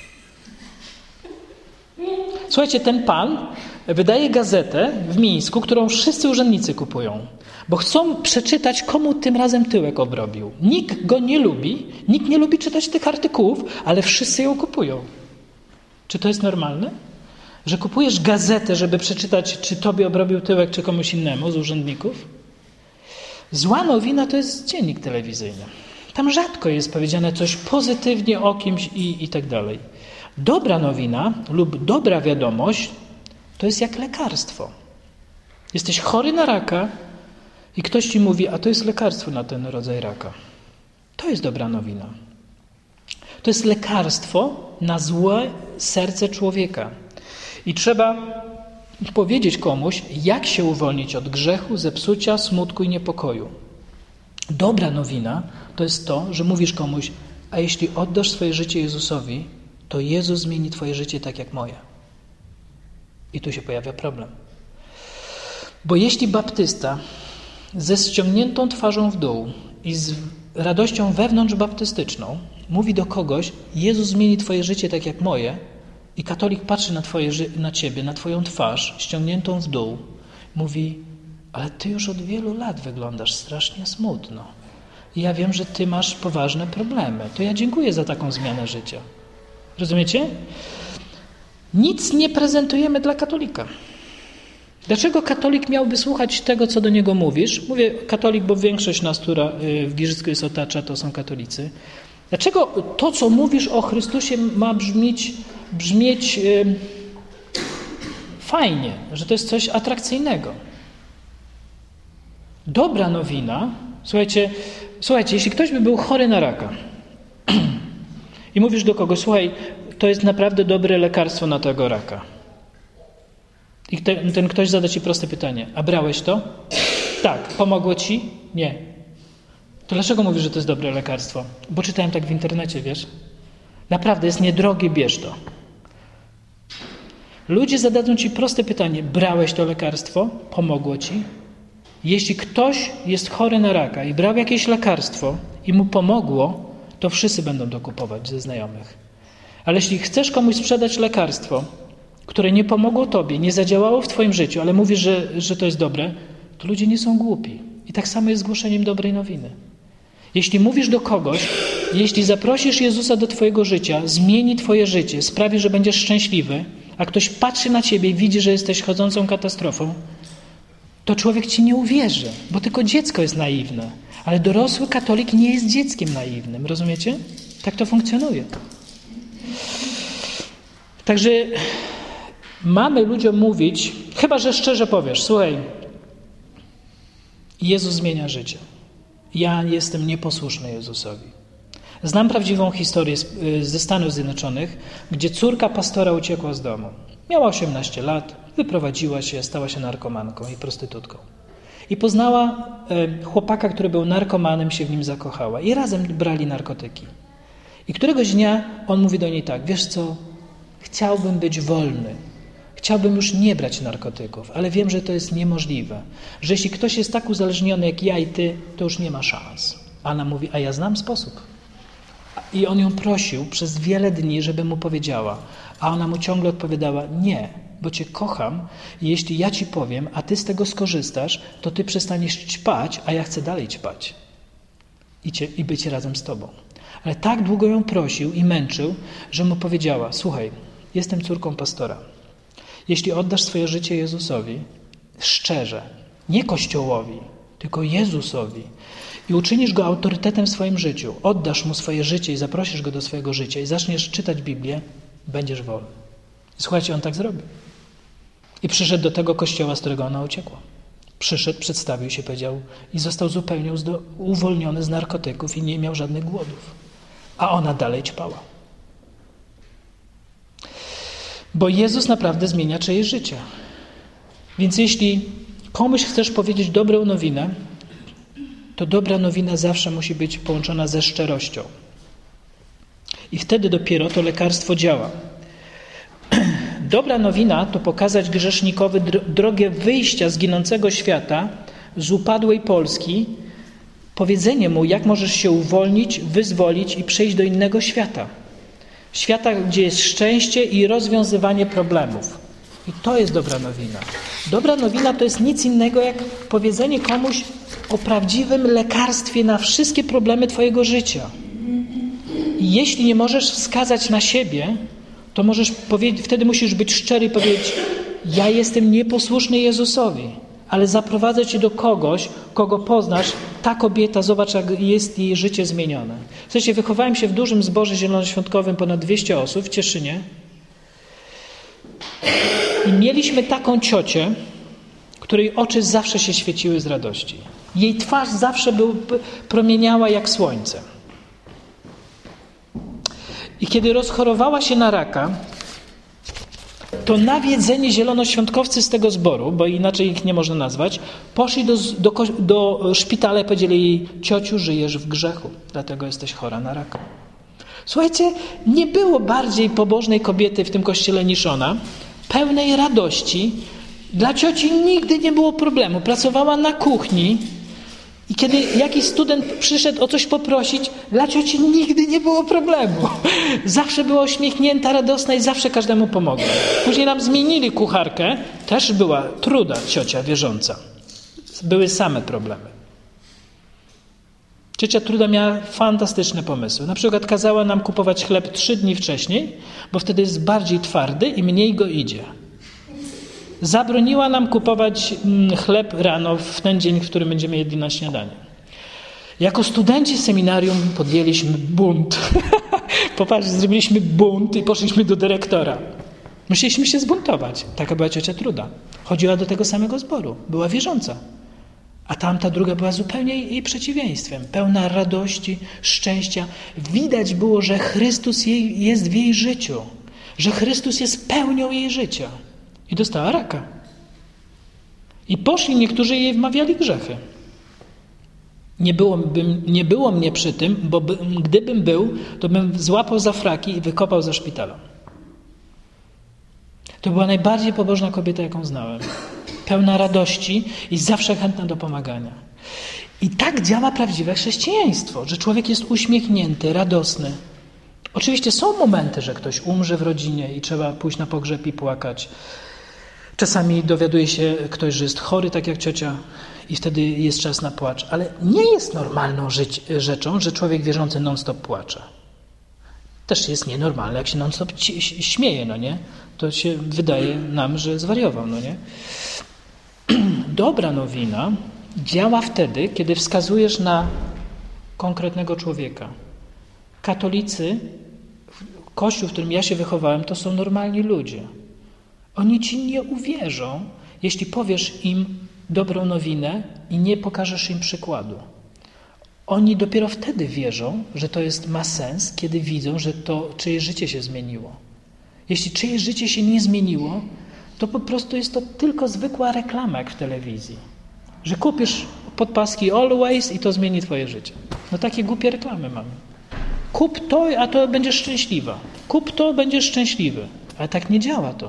Słuchajcie, ten pan wydaje gazetę w Mińsku, którą wszyscy urzędnicy kupują, bo chcą przeczytać, komu tym razem tyłek obrobił. Nikt go nie lubi, nikt nie lubi czytać tych artykułów, ale wszyscy ją kupują. Czy to jest normalne? Że kupujesz gazetę, żeby przeczytać, czy tobie obrobił tyłek, czy komuś innemu z urzędników? Zła nowina to jest dziennik telewizyjny. Tam rzadko jest powiedziane coś pozytywnie o kimś i, i tak dalej. Dobra nowina lub dobra wiadomość to jest jak lekarstwo. Jesteś chory na raka, i ktoś ci mówi, a to jest lekarstwo na ten rodzaj raka. To jest dobra nowina. To jest lekarstwo na złe serce człowieka. I trzeba powiedzieć komuś, jak się uwolnić od grzechu, zepsucia, smutku i niepokoju. Dobra nowina to jest to, że mówisz komuś, a jeśli oddasz swoje życie Jezusowi, to Jezus zmieni twoje życie tak jak moje. I tu się pojawia problem. Bo jeśli baptysta ze ściągniętą twarzą w dół i z radością wewnątrz baptystyczną mówi do kogoś, Jezus zmieni twoje życie tak jak moje, i katolik patrzy na, twoje, na ciebie, na twoją twarz ściągniętą w dół, mówi, ale ty już od wielu lat wyglądasz strasznie smutno. I ja wiem, że ty masz poważne problemy. To ja dziękuję za taką zmianę życia. Rozumiecie? Nic nie prezentujemy dla katolika. Dlaczego katolik miałby słuchać tego, co do niego mówisz? Mówię katolik, bo większość nas, która w Giżycku jest otacza, to są katolicy. Dlaczego to, co mówisz o Chrystusie, ma brzmieć, brzmieć yy, fajnie, że to jest coś atrakcyjnego? Dobra nowina, słuchajcie, słuchajcie, jeśli ktoś by był chory na raka i mówisz do kogoś, słuchaj, to jest naprawdę dobre lekarstwo na tego raka. I ten, ten ktoś zada ci proste pytanie, a brałeś to? Tak. Pomogło ci? Nie. To dlaczego mówisz, że to jest dobre lekarstwo? Bo czytałem tak w internecie, wiesz? Naprawdę, jest niedrogie, bierz to. Ludzie zadadzą ci proste pytanie, brałeś to lekarstwo? Pomogło ci? Jeśli ktoś jest chory na raka i brał jakieś lekarstwo i mu pomogło, to wszyscy będą to kupować ze znajomych. Ale jeśli chcesz komuś sprzedać lekarstwo, które nie pomogło tobie, nie zadziałało w twoim życiu, ale mówisz, że, że to jest dobre, to ludzie nie są głupi. I tak samo jest z głoszeniem dobrej nowiny. Jeśli mówisz do kogoś, jeśli zaprosisz Jezusa do twojego życia, zmieni twoje życie, sprawi, że będziesz szczęśliwy, a ktoś patrzy na ciebie i widzi, że jesteś chodzącą katastrofą, to człowiek ci nie uwierzy, bo tylko dziecko jest naiwne. Ale dorosły katolik nie jest dzieckiem naiwnym, rozumiecie? Tak to funkcjonuje. Także mamy ludziom mówić, chyba że szczerze powiesz, słuchaj, Jezus zmienia życie. Ja jestem nieposłuszny Jezusowi. Znam prawdziwą historię z, ze Stanów Zjednoczonych, gdzie córka pastora uciekła z domu. Miała osiemnaście lat, wyprowadziła się, stała się narkomanką i prostytutką. I poznała e, chłopaka, który był narkomanem, się w nim zakochała. I razem brali narkotyki. I któregoś dnia on mówi do niej tak, wiesz co, chciałbym być wolny. Chciałbym już nie brać narkotyków, ale wiem, że to jest niemożliwe. Że jeśli ktoś jest tak uzależniony jak ja i ty, to już nie ma szans. A ona mówi, a ja znam sposób. I on ją prosił przez wiele dni, żeby mu powiedziała. A ona mu ciągle odpowiadała, nie, bo cię kocham i jeśli ja ci powiem, a ty z tego skorzystasz, to ty przestaniesz ćpać, a ja chcę dalej ćpać. I, cię, i być razem z tobą. Ale tak długo ją prosił i męczył, że mu powiedziała, słuchaj, jestem córką pastora. Jeśli oddasz swoje życie Jezusowi, szczerze, nie Kościołowi, tylko Jezusowi i uczynisz Go autorytetem w swoim życiu, oddasz Mu swoje życie i zaprosisz Go do swojego życia i zaczniesz czytać Biblię, będziesz wolny. I słuchajcie, on tak zrobił. I przyszedł do tego kościoła, z którego ona uciekła. Przyszedł, przedstawił się, powiedział i został zupełnie uwolniony z narkotyków i nie miał żadnych głodów. A ona dalej ćpała. Bo Jezus naprawdę zmienia czyjeś życie. Więc jeśli komuś chcesz powiedzieć dobrą nowinę, to dobra nowina zawsze musi być połączona ze szczerością. I wtedy dopiero to lekarstwo działa. Dobra nowina to pokazać grzesznikowi drogę wyjścia z ginącego świata, z upadłej Polski, powiedzenie mu, jak możesz się uwolnić, wyzwolić i przejść do innego świata. Świata, gdzie jest szczęście i rozwiązywanie problemów. I to jest dobra nowina. Dobra nowina to jest nic innego jak powiedzenie komuś o prawdziwym lekarstwie na wszystkie problemy twojego życia. I jeśli nie możesz wskazać na siebie, to możesz powiedzieć, wtedy musisz być szczery i powiedzieć, ja jestem nieposłuszny Jezusowi, ale zaprowadzę cię do kogoś, kogo poznasz, ta kobieta, zobacz, jak jest jej życie zmienione. Słuchajcie, wychowałem się w dużym zborze zielonoświątkowym, ponad dwieście osób w Cieszynie i mieliśmy taką ciocię, której oczy zawsze się świeciły z radości. Jej twarz zawsze był, promieniała jak słońce. I kiedy rozchorowała się na raka, to nawiedzeni zielonoświątkowcy z tego zboru, bo inaczej ich nie można nazwać, poszli do, do, do szpitala i powiedzieli jej: ciociu, żyjesz w grzechu, dlatego jesteś chora na raka. Słuchajcie, nie było bardziej pobożnej kobiety w tym kościele niż ona, pełnej radości. Dla cioci nigdy nie było problemu. Pracowała na kuchni i kiedy jakiś student przyszedł o coś poprosić, dla cioci nigdy nie było problemu. Zawsze była uśmiechnięta, radosna i zawsze każdemu pomogła. Później nam zmienili kucharkę, też była truda ciocia wierząca. Były same problemy. Ciocia Truda miała fantastyczne pomysły. Na przykład kazała nam kupować chleb trzy dni wcześniej, bo wtedy jest bardziej twardy i mniej go idzie. Zabroniła nam kupować chleb rano w ten dzień, w którym będziemy jedli na śniadanie. Jako studenci seminarium podjęliśmy bunt. Popatrzcie, zrobiliśmy bunt i poszliśmy do dyrektora. Musieliśmy się zbuntować. Taka była ciocia Truda. Chodziła do tego samego zboru. Była wierząca. A tamta druga była zupełnie jej przeciwieństwem. Pełna radości, szczęścia. Widać było, że Chrystus jej jest w jej życiu. Że Chrystus jest pełnią jej życia. I dostała raka. I poszli niektórzy jej wmawiali grzechy. Nie było, bym, nie było mnie przy tym, bo by, gdybym był, to bym złapał za fraki i wykopał za szpitala. To była najbardziej pobożna kobieta, jaką znałem. Pełna radości i zawsze chętna do pomagania. I tak działa prawdziwe chrześcijaństwo, że człowiek jest uśmiechnięty, radosny. Oczywiście są momenty, że ktoś umrze w rodzinie i trzeba pójść na pogrzeb i płakać. Czasami dowiaduje się ktoś, że jest chory, tak jak ciocia, i wtedy jest czas na płacz. Ale nie jest normalną żyć, rzeczą, że człowiek wierzący non-stop płacze. Też jest nienormalne, jak się non-stop śmieje, no nie? To się wydaje nam, że zwariował, no nie? Dobra nowina działa wtedy, kiedy wskazujesz na konkretnego człowieka. Katolicy, Kościół, w którym ja się wychowałem, to są normalni ludzie. Oni ci nie uwierzą, jeśli powiesz im dobrą nowinę i nie pokażesz im przykładu. Oni dopiero wtedy wierzą, że to jest, ma sens, kiedy widzą, że to czyjeś życie się zmieniło. Jeśli czyjeś życie się nie zmieniło, to po prostu jest to tylko zwykła reklama, jak w telewizji. Że kupisz podpaski Always i to zmieni twoje życie. No takie głupie reklamy mamy. Kup to, a to będziesz szczęśliwa. Kup to, będziesz szczęśliwy. Ale tak nie działa to.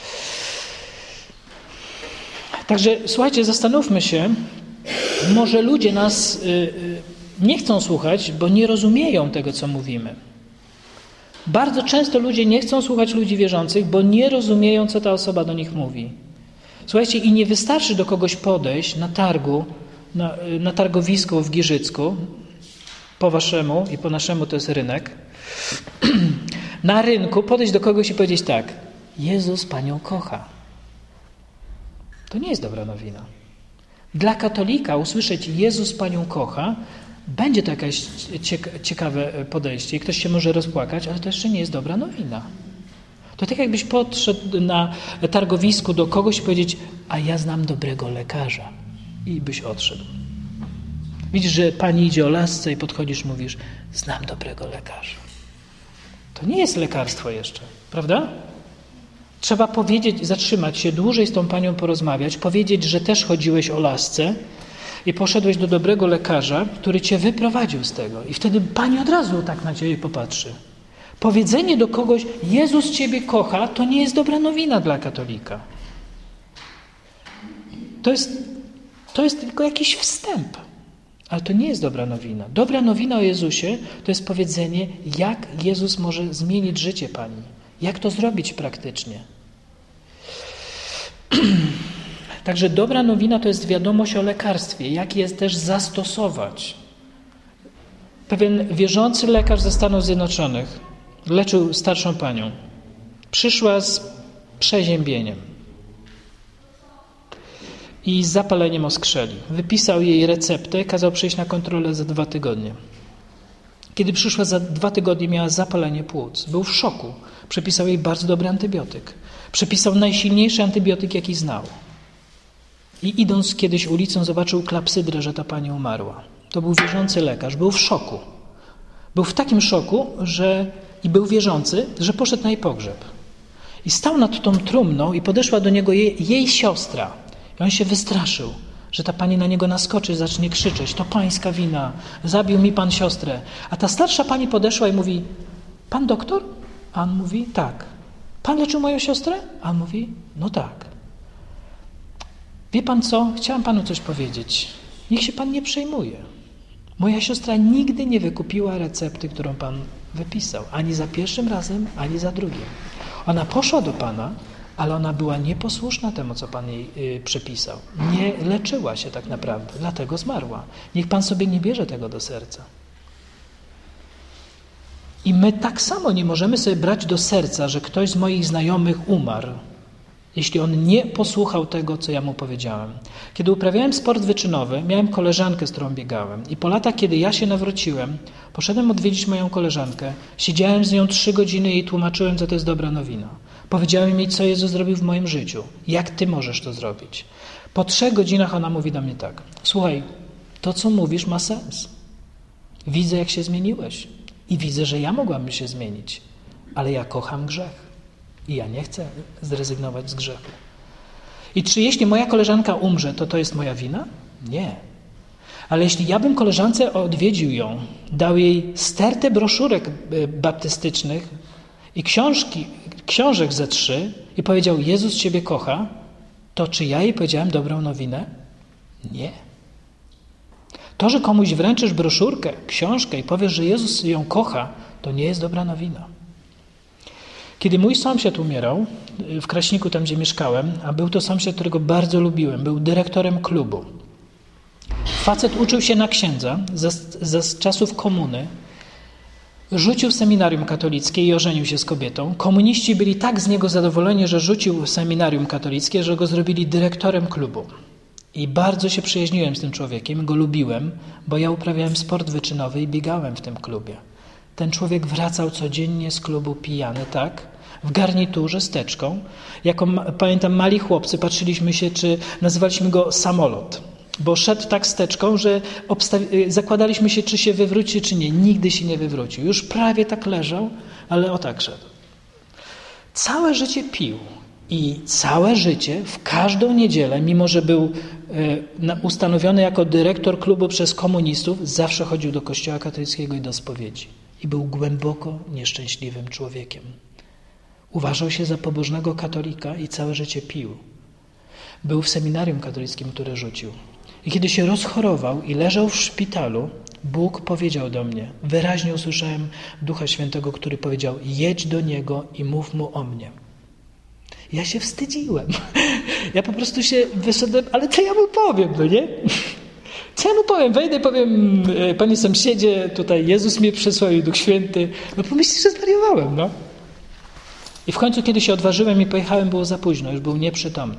Także słuchajcie, zastanówmy się, może ludzie nas y, y, nie chcą słuchać, bo nie rozumieją tego, co mówimy. Bardzo często ludzie nie chcą słuchać ludzi wierzących, bo nie rozumieją, co ta osoba do nich mówi. Słuchajcie, i nie wystarczy do kogoś podejść na targu, na, na targowisku w Giżycku, po waszemu i po naszemu to jest rynek, na rynku podejść do kogoś i powiedzieć tak: Jezus Panią kocha. To nie jest dobra nowina. Dla katolika usłyszeć Jezus Panią kocha, będzie to jakieś ciekawe podejście i ktoś się może rozpłakać, ale to jeszcze nie jest dobra nowina. To tak jakbyś podszedł na targowisku do kogoś i powiedzieć: a ja znam dobrego lekarza. I byś odszedł. Widzisz, że pani idzie o lasce i podchodzisz, mówisz: znam dobrego lekarza. To nie jest lekarstwo jeszcze, prawda? Trzeba powiedzieć, zatrzymać się, dłużej z tą panią porozmawiać, powiedzieć, że też chodziłeś o lasce i poszedłeś do dobrego lekarza, który cię wyprowadził z tego. I wtedy pani od razu tak na ciebie popatrzy. Powiedzenie do kogoś: Jezus ciebie kocha, to nie jest dobra nowina dla katolika. To jest, to jest tylko jakiś wstęp. Ale to nie jest dobra nowina. Dobra nowina o Jezusie to jest powiedzenie, jak Jezus może zmienić życie pani. Jak to zrobić praktycznie? Także dobra nowina to jest wiadomość o lekarstwie, jak je też zastosować. Pewien wierzący lekarz ze Stanów Zjednoczonych leczył starszą panią. Przyszła z przeziębieniem i z zapaleniem oskrzeli. Wypisał jej receptę, kazał przyjść na kontrolę za dwa tygodnie. Kiedy przyszła za dwa tygodnie, miała zapalenie płuc. Był w szoku. Przepisał jej bardzo dobry antybiotyk. Przepisał najsilniejszy antybiotyk, jaki znał. I idąc kiedyś ulicą zobaczył klepsydrę, że ta pani umarła. To był wierzący lekarz, był w szoku. Był w takim szoku, że i był wierzący, że poszedł na jej pogrzeb. I stał nad tą trumną i podeszła do niego jej, jej siostra. I on się wystraszył, że ta pani na niego naskoczy, zacznie krzyczeć: to pańska wina, zabił mi pan siostrę. A ta starsza pani podeszła i mówi: pan doktor? A on mówi: tak. Pan leczył moją siostrę? A on mówi: no tak. Wie pan co? Chciałam panu coś powiedzieć. Niech się pan nie przejmuje. Moja siostra nigdy nie wykupiła recepty, którą pan wypisał. Ani za pierwszym razem, ani za drugim. Ona poszła do pana, ale ona była nieposłuszna temu, co pan jej yy, przepisał. Nie leczyła się tak naprawdę, dlatego zmarła. Niech pan sobie nie bierze tego do serca. I my tak samo nie możemy sobie brać do serca, że ktoś z moich znajomych umarł, jeśli on nie posłuchał tego, co ja mu powiedziałem. Kiedy uprawiałem sport wyczynowy, miałem koleżankę, z którą biegałem. I po latach, kiedy ja się nawróciłem, poszedłem odwiedzić moją koleżankę. Siedziałem z nią trzy godziny i jej tłumaczyłem, co to jest dobra nowina. Powiedziałem jej, co Jezus zrobił w moim życiu. Jak ty możesz to zrobić? Po trzech godzinach ona mówi do mnie tak: słuchaj, to co mówisz ma sens. Widzę, jak się zmieniłeś. I widzę, że ja mogłabym się zmienić. Ale ja kocham grzech. I ja nie chcę zrezygnować z grzechu. I czy jeśli moja koleżanka umrze, to to jest moja wina? Nie. Ale jeśli ja bym koleżance odwiedził ją, dał jej stertę broszurek baptystycznych i książki, książek ze trzy i powiedział: Jezus ciebie kocha, to czy ja jej powiedziałem dobrą nowinę? Nie. To, że komuś wręczysz broszurkę, książkę i powiesz, że Jezus ją kocha, to nie jest dobra nowina. Kiedy mój sąsiad umierał, w Kraśniku, tam gdzie mieszkałem, a był to sąsiad, którego bardzo lubiłem, był dyrektorem klubu. Facet uczył się na księdza ze, ze czasów komuny, rzucił seminarium katolickie i ożenił się z kobietą. Komuniści byli tak z niego zadowoleni, że rzucił seminarium katolickie, że go zrobili dyrektorem klubu. I bardzo się przyjaźniłem z tym człowiekiem, go lubiłem, bo ja uprawiałem sport wyczynowy i biegałem w tym klubie. Ten człowiek wracał codziennie z klubu pijany, tak? W garniturze z teczką. Jako, pamiętam, mali chłopcy patrzyliśmy się, czy nazywaliśmy go samolot. Bo szedł tak z teczką, że obstawi- zakładaliśmy się, czy się wywróci, czy nie. Nigdy się nie wywrócił. Już prawie tak leżał, ale o tak szedł. Całe życie pił. I całe życie, w każdą niedzielę, mimo że był e, ustanowiony jako dyrektor klubu przez komunistów, zawsze chodził do kościoła katolickiego i do spowiedzi. I był głęboko nieszczęśliwym człowiekiem. Uważał się za pobożnego katolika i całe życie pił. Był w seminarium katolickim, które rzucił. I kiedy się rozchorował i leżał w szpitalu, Bóg powiedział do mnie, wyraźnie usłyszałem Ducha Świętego, który powiedział: jedź do Niego i mów Mu o mnie. Ja się wstydziłem. Ja po prostu się wyszedłem, ale co ja Mu powiem, no nie? Co ja Mu powiem? Wejdę i powiem: panie sąsiedzie, tutaj Jezus mnie przysłał i Duch Święty. No pomyślisz, że zwariowałem, no. I w końcu, kiedy się odważyłem i pojechałem, było za późno, już był nieprzytomny.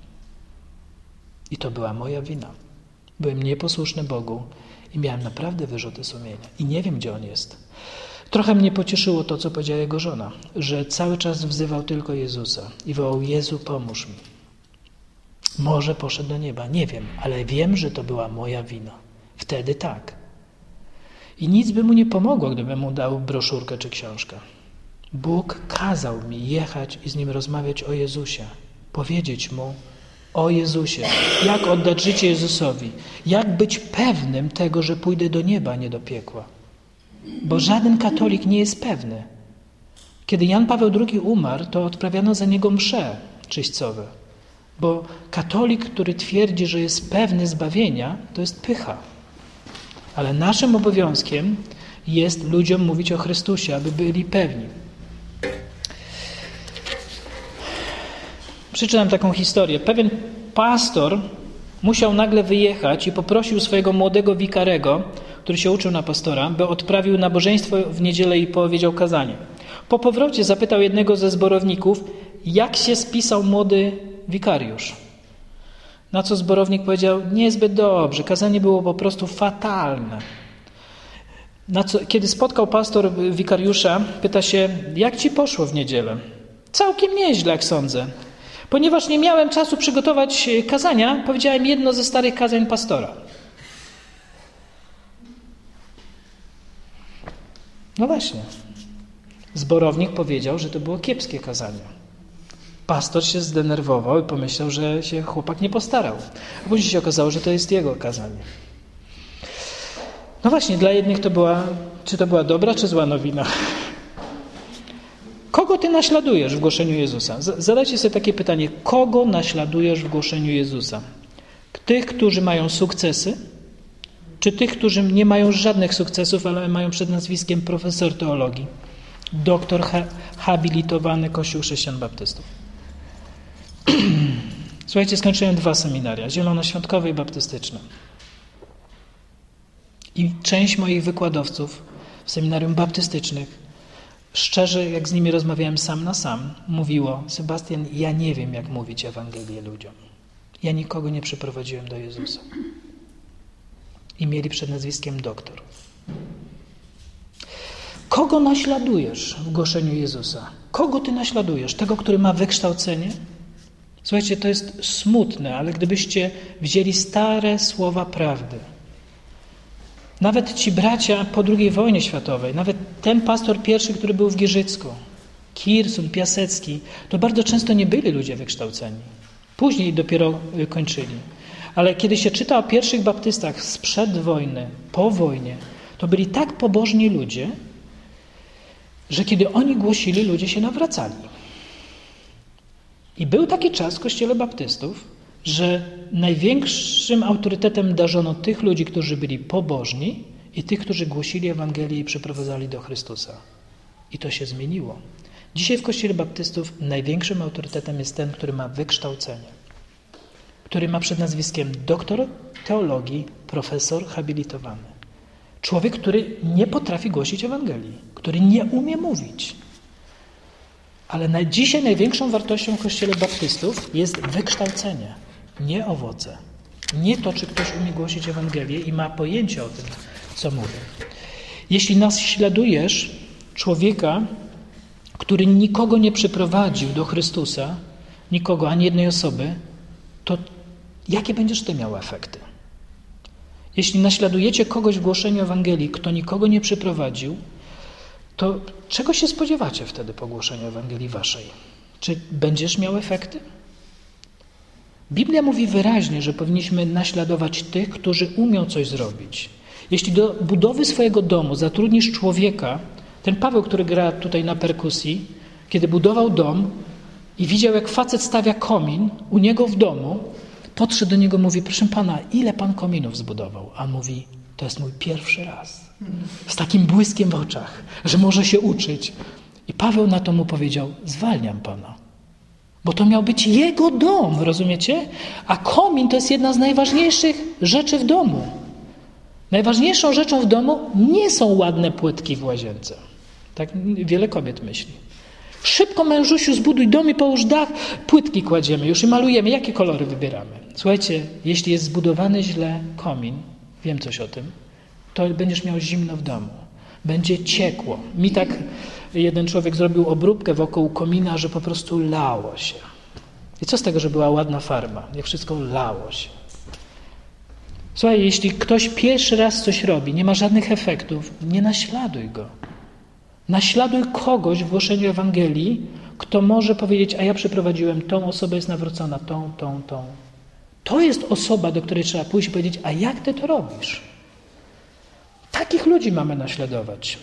I to była moja wina. Byłem nieposłuszny Bogu i miałem naprawdę wyrzuty sumienia. I nie wiem, gdzie on jest. Trochę mnie pocieszyło to, co powiedziała jego żona, że cały czas wzywał tylko Jezusa i wołał: Jezu, pomóż mi. Może poszedł do nieba, nie wiem, ale wiem, że to była moja wina. Wtedy tak. I nic by mu nie pomogło, gdybym mu dał broszurkę czy książkę. Bóg kazał mi jechać i z nim rozmawiać o Jezusie. Powiedzieć mu o Jezusie. Jak oddać życie Jezusowi. Jak być pewnym tego, że pójdę do nieba, a nie do piekła. Bo żaden katolik nie jest pewny. Kiedy Jan Paweł drugi umarł, to odprawiano za niego msze czyśćcowe. Bo katolik, który twierdzi, że jest pewny zbawienia, to jest pycha. Ale naszym obowiązkiem jest ludziom mówić o Chrystusie, aby byli pewni. Przeczytam taką historię. Pewien pastor musiał nagle wyjechać i poprosił swojego młodego wikarego, który się uczył na pastora, by odprawił nabożeństwo w niedzielę i powiedział kazanie. Po powrocie zapytał jednego ze zborowników, jak się spisał młody wikariusz. Na co zborownik powiedział: niezbyt dobrze, kazanie było po prostu fatalne. Na co, kiedy spotkał pastor wikariusza, pyta się: jak ci poszło w niedzielę? Całkiem nieźle, jak sądzę. Ponieważ nie miałem czasu przygotować kazania, powiedziałem jedno ze starych kazań pastora. No właśnie. Zborownik powiedział, że to było kiepskie kazanie. Pastor się zdenerwował i pomyślał, że się chłopak nie postarał. A później się okazało, że to jest jego kazanie. No właśnie, dla jednych to była, czy to była dobra, czy zła nowina? Kogo ty naśladujesz w głoszeniu Jezusa? Zadajcie sobie takie pytanie. Kogo naśladujesz w głoszeniu Jezusa? Tych, którzy mają sukcesy? Czy tych, którzy nie mają żadnych sukcesów, ale mają przed nazwiskiem profesor teologii? Doktor ha- habilitowany Kościół Chrześcijan Baptystów. Słuchajcie, skończyłem dwa seminaria. Zielonoświątkowe i baptystyczne. I część moich wykładowców w seminarium baptystycznych, szczerze, jak z nimi rozmawiałem sam na sam, mówiło: Sebastian, ja nie wiem, jak mówić Ewangelię ludziom. Ja nikogo nie przyprowadziłem do Jezusa. I mieli przed nazwiskiem doktor. Kogo naśladujesz w głoszeniu Jezusa? Kogo ty naśladujesz? Tego, który ma wykształcenie? Słuchajcie, to jest smutne, ale gdybyście wzięli stare słowa prawdy, nawet ci bracia po drugiej wojnie światowej, nawet ten pastor pierwszy, który był w Giżycku, Kirsun, Piasecki, to bardzo często nie byli ludzie wykształceni. Później dopiero kończyli. Ale kiedy się czyta o pierwszych baptystach sprzed wojny, po wojnie, to byli tak pobożni ludzie, że kiedy oni głosili, ludzie się nawracali. I był taki czas w Kościele Baptystów, że największym autorytetem darzono tych ludzi, którzy byli pobożni i tych, którzy głosili Ewangelię i przyprowadzali do Chrystusa. I to się zmieniło. Dzisiaj w Kościele Baptystów największym autorytetem jest ten, który ma wykształcenie, który ma przed nazwiskiem doktor teologii, profesor habilitowany. Człowiek, który nie potrafi głosić Ewangelii, który nie umie mówić. Ale na dzisiaj największą wartością w Kościele Baptystów jest wykształcenie, nie owoce. Nie to, czy ktoś umie głosić Ewangelię i ma pojęcie o tym, co mówi. Jeśli naśladujesz człowieka, który nikogo nie przyprowadził do Chrystusa, nikogo, ani jednej osoby, to jakie będziesz ty miał efekty? Jeśli naśladujecie kogoś w głoszeniu Ewangelii, kto nikogo nie przyprowadził, to czego się spodziewacie wtedy po głoszeniu Ewangelii waszej? Czy będziesz miał efekty? Biblia mówi wyraźnie, że powinniśmy naśladować tych, którzy umią coś zrobić. Jeśli do budowy swojego domu zatrudnisz człowieka, ten Paweł, który gra tutaj na perkusji, kiedy budował dom i widział, jak facet stawia komin u niego w domu, podszedł do niego i mówi: proszę pana, ile pan kominów zbudował? A on mówi: to jest mój pierwszy raz. Z takim błyskiem w oczach, że może się uczyć. I Paweł na to mu powiedział: zwalniam pana. Bo to miał być jego dom, rozumiecie? A komin to jest jedna z najważniejszych rzeczy w domu. Najważniejszą rzeczą w domu nie są ładne płytki w łazience. Tak wiele kobiet myśli. Szybko, mężusiu, zbuduj dom i połóż dach, płytki kładziemy już i malujemy. Jakie kolory wybieramy? Słuchajcie, jeśli jest zbudowany źle komin, wiem coś o tym, to będziesz miał zimno w domu. Będzie ciekło. Mi tak jeden człowiek zrobił obróbkę wokół komina, że po prostu lało się. I co z tego, że była ładna farba? Jak wszystko lało się. Słuchaj, jeśli ktoś pierwszy raz coś robi, nie ma żadnych efektów, nie naśladuj go. Naśladuj kogoś w głoszeniu Ewangelii, kto może powiedzieć: a ja przyprowadziłem tą osobę, jest nawrócona, tą, tą, tą. To jest osoba, do której trzeba pójść i powiedzieć: a jak ty to robisz? Takich ludzi mamy naśladować.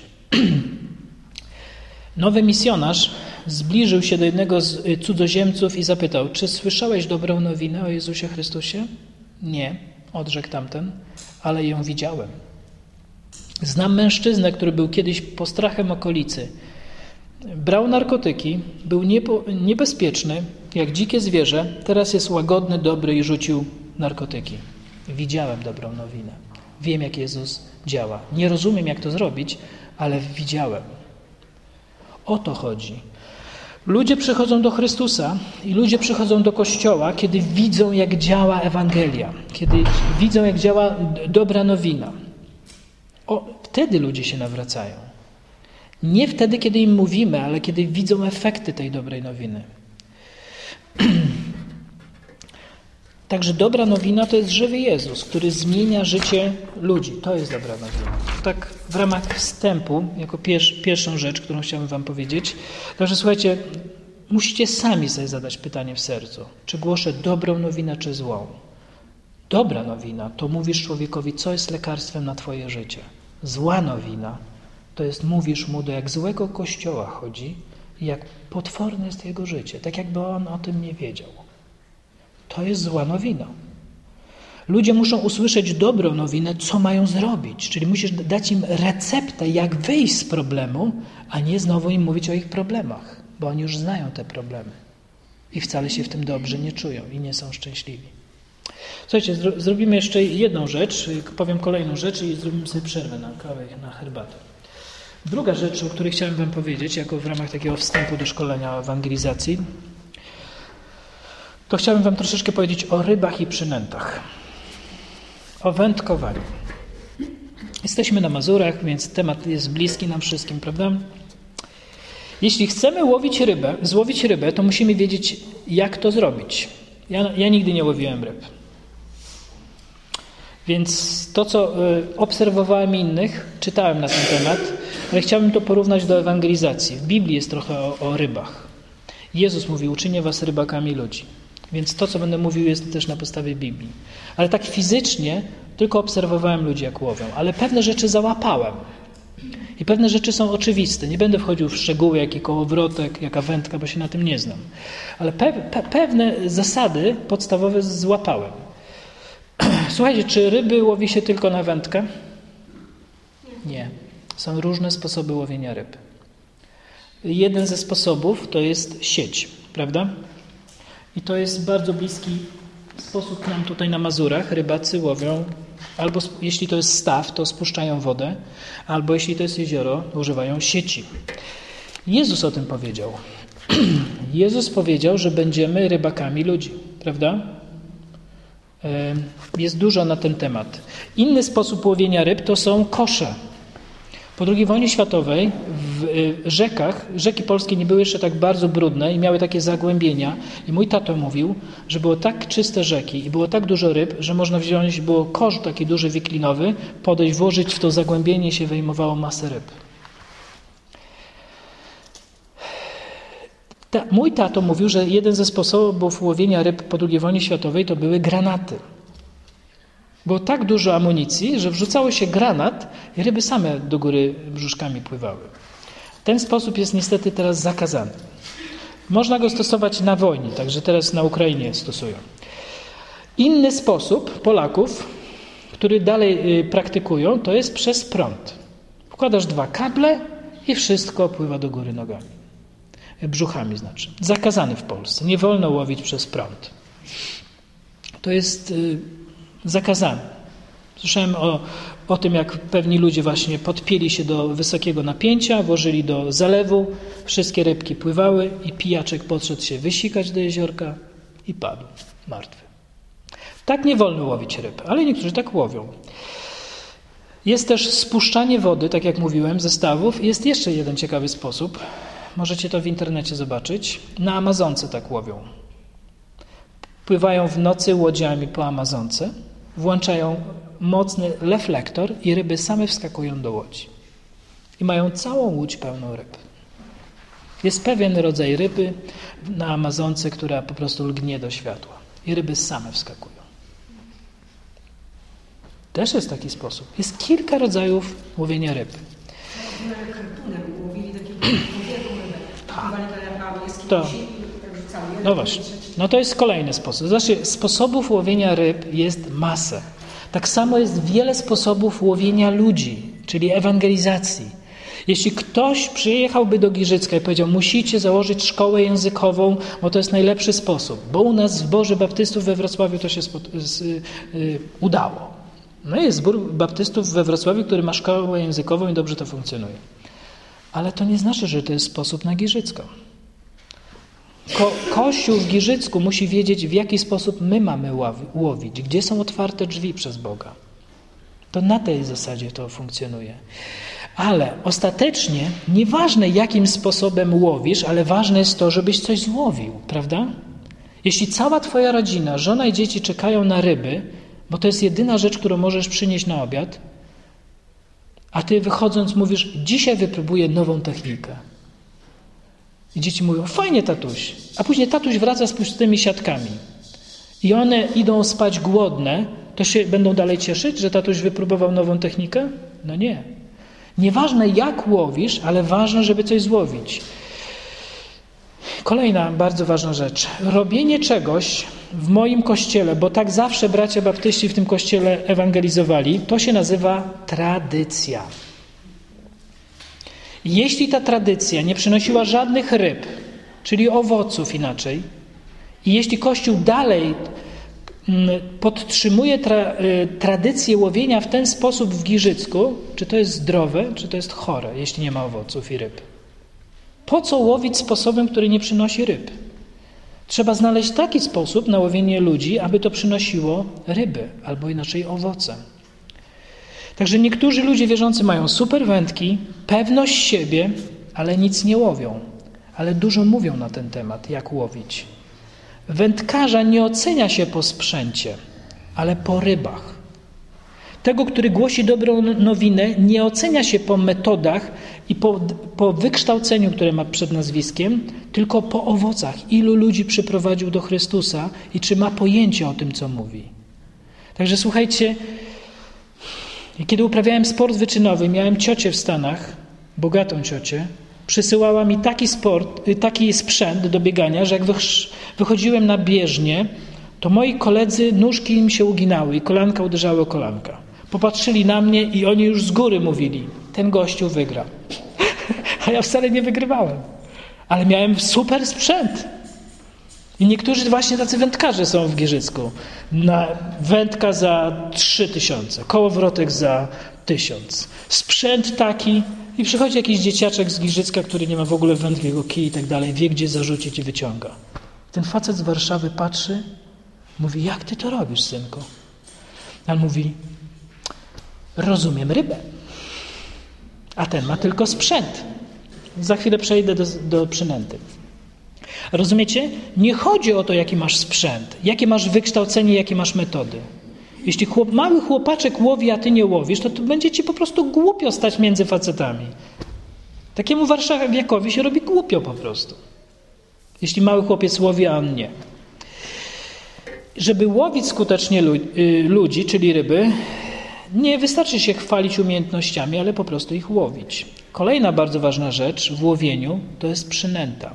Nowy misjonarz zbliżył się do jednego z cudzoziemców i zapytał: czy słyszałeś dobrą nowinę o Jezusie Chrystusie? Nie, odrzekł tamten, ale ją widziałem. Znam mężczyznę, który był kiedyś postrachem okolicy. Brał narkotyki, był niepo, niebezpieczny, jak dzikie zwierzę, teraz jest łagodny, dobry i rzucił narkotyki. Widziałem dobrą nowinę. Wiem, jak Jezus działa. Nie rozumiem, jak to zrobić, ale widziałem. O to chodzi. Ludzie przychodzą do Chrystusa i ludzie przychodzą do Kościoła, kiedy widzą, jak działa Ewangelia, kiedy widzą, jak działa dobra nowina. O, wtedy ludzie się nawracają. Nie wtedy, kiedy im mówimy, ale kiedy widzą efekty tej dobrej nowiny. Także dobra nowina to jest żywy Jezus, który zmienia życie ludzi. To jest dobra nowina. Tak w ramach wstępu, jako pier- pierwszą rzecz, którą chciałbym wam powiedzieć. Także słuchajcie, musicie sami sobie zadać pytanie w sercu. Czy głoszę dobrą nowinę, czy złą? Dobra nowina to mówisz człowiekowi, co jest lekarstwem na twoje życie. Zła nowina to jest mówisz mu, do jak złego kościoła chodzi i jak potworne jest jego życie. Tak jakby on o tym nie wiedział. To jest zła nowina. Ludzie muszą usłyszeć dobrą nowinę, co mają zrobić. Czyli musisz dać im receptę, jak wyjść z problemu, a nie znowu im mówić o ich problemach, bo oni już znają te problemy i wcale się w tym dobrze nie czują i nie są szczęśliwi. Słuchajcie, zro- zrobimy jeszcze jedną rzecz, powiem kolejną rzecz i zrobimy sobie przerwę na kawę, na herbatę. Druga rzecz, o której chciałem wam powiedzieć, jako w ramach takiego wstępu do szkolenia o ewangelizacji, to chciałbym wam troszeczkę powiedzieć o rybach i przynętach. O wędkowaniu. Jesteśmy na Mazurach, więc temat jest bliski nam wszystkim, prawda? Jeśli chcemy łowić rybę, złowić rybę, to musimy wiedzieć, jak to zrobić. Ja, ja nigdy nie łowiłem ryb. Więc to, co obserwowałem innych, czytałem na ten temat, ale chciałbym to porównać do ewangelizacji. W Biblii jest trochę o, o rybach. Jezus mówi, uczynię was rybakami ludzi. Więc to, co będę mówił, jest też na podstawie Biblii. Ale tak fizycznie tylko obserwowałem ludzi, jak łowią. Ale pewne rzeczy załapałem. I pewne rzeczy są oczywiste. Nie będę wchodził w szczegóły, jaki kołowrotek, jaka wędka, bo się na tym nie znam. Ale pe- pe- pewne zasady podstawowe złapałem. Słuchajcie, czy ryby łowi się tylko na wędkę? Nie. Są różne sposoby łowienia ryb. Jeden ze sposobów to jest sieć, prawda? I to jest bardzo bliski sposób nam tutaj na Mazurach. Rybacy łowią, albo jeśli to jest staw, to spuszczają wodę, albo jeśli to jest jezioro, używają sieci. Jezus o tym powiedział. Jezus powiedział, że będziemy rybakami ludzi, prawda? Jest dużo na ten temat. Inny sposób łowienia ryb to są kosze. Po drugiej wojnie światowej w rzekach, rzeki polskie nie były jeszcze tak bardzo brudne i miały takie zagłębienia. I mój tato mówił, że było tak czyste rzeki i było tak dużo ryb, że można wziąć, było kosz taki duży, wiklinowy, podejść, włożyć w to zagłębienie i się wyjmowało masę ryb. Ta, mój tato mówił, że jeden ze sposobów łowienia ryb po drugiej wojnie światowej to były granaty. Było tak dużo amunicji, że wrzucało się granat i ryby same do góry brzuszkami pływały. Ten sposób jest niestety teraz zakazany. Można go stosować na wojnie, także teraz na Ukrainie stosują. Inny sposób Polaków, który dalej praktykują, to jest przez prąd. Wkładasz dwa kable i wszystko pływa do góry nogami. Brzuchami znaczy. Zakazany w Polsce. Nie wolno łowić przez prąd. To jest y, zakazane. Słyszałem o, o tym, jak pewni ludzie właśnie podpięli się do wysokiego napięcia, włożyli do zalewu, wszystkie rybki pływały i pijaczek podszedł się wysikać do jeziorka i padł martwy. Tak nie wolno łowić ryb, ale niektórzy tak łowią. Jest też spuszczanie wody, tak jak mówiłem, ze stawów. Jest jeszcze jeden ciekawy sposób. Możecie to w internecie zobaczyć. Na Amazonce tak łowią. Pływają w nocy łodziami po Amazonce, włączają mocny reflektor i ryby same wskakują do łodzi. I mają całą łódź pełną ryb. Jest pewien rodzaj ryby na Amazonce, która po prostu lgnie do światła. I ryby same wskakują. Też jest taki sposób. Jest kilka rodzajów łowienia ryb. To, no właśnie, no to jest kolejny sposób. Znaczy, sposobów łowienia ryb jest masę. Tak samo jest wiele sposobów łowienia ludzi, czyli ewangelizacji. Jeśli ktoś przyjechałby do Giżycka i powiedział, musicie założyć szkołę językową, bo to jest najlepszy sposób, bo u nas w zborze baptystów we Wrocławiu to się spod- z, y, y, udało. No jest zbór baptystów we Wrocławiu, który ma szkołę językową i dobrze to funkcjonuje. Ale to nie znaczy, że to jest sposób na Giżycko. Ko- Kościół w Giżycku musi wiedzieć, w jaki sposób my mamy ławi- łowić, gdzie są otwarte drzwi przez Boga. To na tej zasadzie to funkcjonuje. Ale ostatecznie nieważne, jakim sposobem łowisz, ale ważne jest to, żebyś coś złowił, prawda? Jeśli cała twoja rodzina, żona i dzieci czekają na ryby, bo to jest jedyna rzecz, którą możesz przynieść na obiad, a ty wychodząc mówisz, dzisiaj wypróbuję nową technikę. I dzieci mówią, fajnie tatuś. A później tatuś wraca z pustymi siatkami. I one idą spać głodne, to się będą dalej cieszyć, że tatuś wypróbował nową technikę? No nie. Nieważne jak łowisz, ale ważne, żeby coś złowić. Kolejna bardzo ważna rzecz. Robienie czegoś w moim kościele, bo tak zawsze bracia baptyści w tym kościele ewangelizowali, to się nazywa tradycja. Jeśli ta tradycja nie przynosiła żadnych ryb, czyli owoców inaczej, i jeśli Kościół dalej podtrzymuje tra, tradycję łowienia w ten sposób w Giżycku, czy to jest zdrowe, czy to jest chore, jeśli nie ma owoców i ryb? Po co łowić sposobem, który nie przynosi ryb? Trzeba znaleźć taki sposób na łowienie ludzi, aby to przynosiło ryby, albo inaczej owoce. Także niektórzy ludzie wierzący mają super wędki, pewność siebie, ale nic nie łowią. Ale dużo mówią na ten temat, jak łowić. Wędkarza nie ocenia się po sprzęcie, ale po rybach. Tego, który głosi dobrą nowinę, nie ocenia się po metodach i po, po wykształceniu, które ma przed nazwiskiem, tylko po owocach. Ilu ludzi przyprowadził do Chrystusa i czy ma pojęcie o tym, co mówi. Także słuchajcie, kiedy uprawiałem sport wyczynowy, miałem ciocię w Stanach, bogatą ciocię, przysyłała mi taki sport, taki sprzęt do biegania, że jak wychodziłem na bieżnię, to moi koledzy, nóżki im się uginały i kolanka uderzały o kolanka. Popatrzyli na mnie i oni już z góry mówili, ten gościu wygra. A ja wcale nie wygrywałem. Ale miałem super sprzęt. I niektórzy właśnie tacy wędkarze są w Giżycku. Na wędka za trzy tysiące, kołowrotek za tysiąc. Sprzęt taki. I przychodzi jakiś dzieciaczek z Giżycka, który nie ma w ogóle wędkiego kij i tak dalej, wie gdzie zarzucić i wyciąga. Ten facet z Warszawy patrzy, mówi, jak ty to robisz, synku? A on mówi, rozumiem rybę. A ten ma tylko sprzęt. Za chwilę przejdę do, do przynęty. Rozumiecie? Nie chodzi o to, jaki masz sprzęt, jakie masz wykształcenie, jakie masz metody. Jeśli chłop, mały chłopaczek łowi, a ty nie łowisz, to, to będzie ci po prostu głupio stać między facetami. Takiemu warszawiakowi się robi głupio po prostu. Jeśli mały chłopiec łowi, a on nie. Żeby łowić skutecznie ludzi, czyli ryby, nie wystarczy się chwalić umiejętnościami, ale po prostu ich łowić. Kolejna bardzo ważna rzecz w łowieniu to jest przynęta.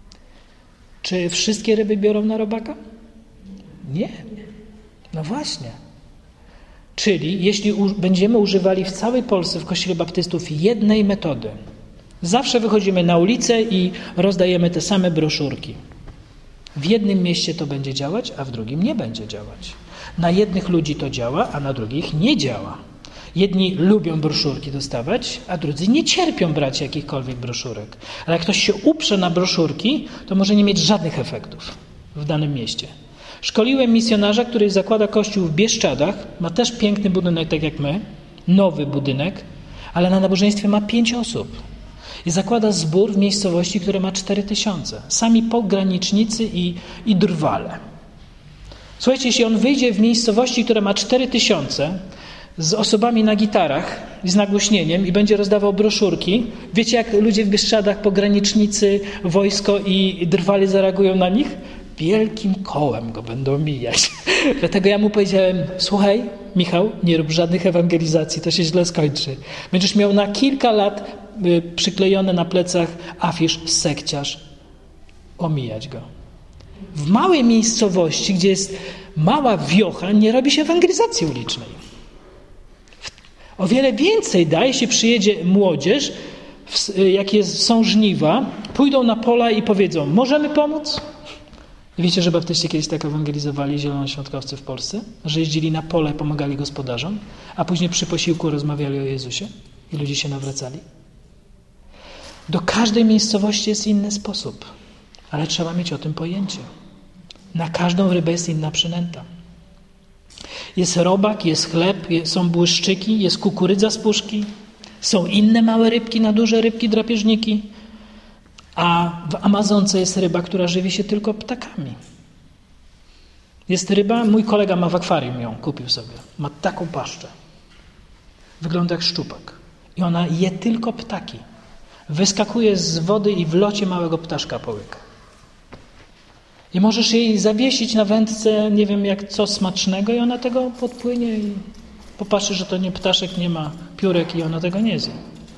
Czy wszystkie ryby biorą na robaka? Nie. No właśnie. Czyli jeśli u, będziemy używali w całej Polsce w Kościele Baptystów jednej metody, zawsze wychodzimy na ulicę i rozdajemy te same broszurki. W jednym mieście to będzie działać, a w drugim nie będzie działać. Na jednych ludzi to działa, a na drugich nie działa. Jedni lubią broszurki dostawać, a drudzy nie cierpią brać jakichkolwiek broszurek. Ale jak ktoś się uprze na broszurki, to może nie mieć żadnych efektów w danym mieście. Szkoliłem misjonarza, który zakłada kościół w Bieszczadach. Ma też piękny budynek, tak jak my. Nowy budynek, ale na nabożeństwie ma pięć osób. I zakłada zbór w miejscowości, która ma cztery tysiące. Sami pogranicznicy i, i drwale. Słuchajcie, jeśli on wyjdzie w miejscowości, która ma cztery tysiące, z osobami na gitarach i z nagłośnieniem i będzie rozdawał broszurki, wiecie jak ludzie w Bieszczadach, pogranicznicy, wojsko i drwali zareagują na nich? Wielkim kołem go będą mijać. Dlatego ja mu powiedziałem, słuchaj Michał, nie rób żadnych ewangelizacji, to się źle skończy. Będziesz miał na kilka lat przyklejone na plecach afisz sekciarz. Omijać go. W małej miejscowości, gdzie jest mała wiocha, nie robi się ewangelizacji ulicznej. O wiele więcej da, jeśli przyjedzie młodzież, jak jest, są żniwa, pójdą na pola i powiedzą, możemy pomóc? I wiecie, że baptyści kiedyś tak ewangelizowali zielonoświątkowcy w Polsce? Że jeździli na pole i pomagali gospodarzom, a później przy posiłku rozmawiali o Jezusie i ludzie się nawracali? Do każdej miejscowości jest inny sposób, ale trzeba mieć o tym pojęcie. Na każdą rybę jest inna przynęta. Jest robak, jest chleb, są błyszczyki, jest kukurydza z puszki, są inne małe rybki na duże rybki, drapieżniki, a w Amazonce jest ryba, która żywi się tylko ptakami. Jest ryba, mój kolega ma w akwarium ją, kupił sobie. Ma taką paszczę. Wygląda jak szczupak. I ona je tylko ptaki. Wyskakuje z wody i w locie małego ptaszka połyka. I możesz jej zawiesić na wędce, nie wiem jak co smacznego i ona tego podpłynie i popatrzy, że to nie ptaszek, nie ma piórek i ona tego nie zje.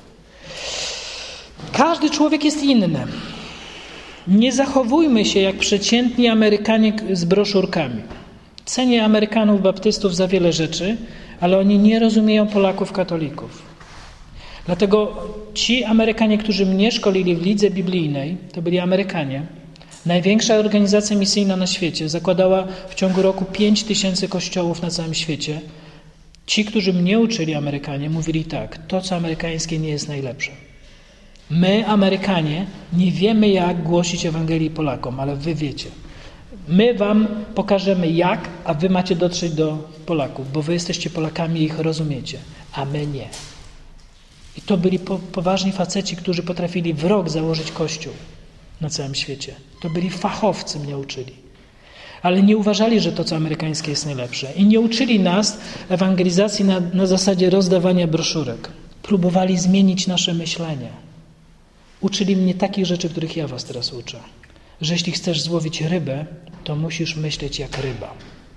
Każdy człowiek jest inny. Nie zachowujmy się jak przeciętni Amerykanie z broszurkami. Cenię Amerykanów baptystów za wiele rzeczy, ale oni nie rozumieją Polaków katolików. Dlatego ci Amerykanie, którzy mnie szkolili w lidze biblijnej, to byli Amerykanie. Największa organizacja misyjna na świecie zakładała w ciągu roku pięć tysięcy kościołów na całym świecie. Ci, którzy mnie uczyli Amerykanie, mówili tak, to co amerykańskie nie jest najlepsze. My, Amerykanie, nie wiemy jak głosić Ewangelii Polakom, ale wy wiecie. My wam pokażemy jak, a wy macie dotrzeć do Polaków, bo wy jesteście Polakami i ich rozumiecie, a my nie. I to byli po, poważni faceci, którzy potrafili w rok założyć kościół na całym świecie. To byli fachowcy, mnie uczyli. Ale nie uważali, że to, co amerykańskie jest najlepsze. I nie uczyli nas ewangelizacji na, na zasadzie rozdawania broszurek. Próbowali zmienić nasze myślenie. Uczyli mnie takich rzeczy, których ja was teraz uczę. Że jeśli chcesz złowić rybę, to musisz myśleć jak ryba.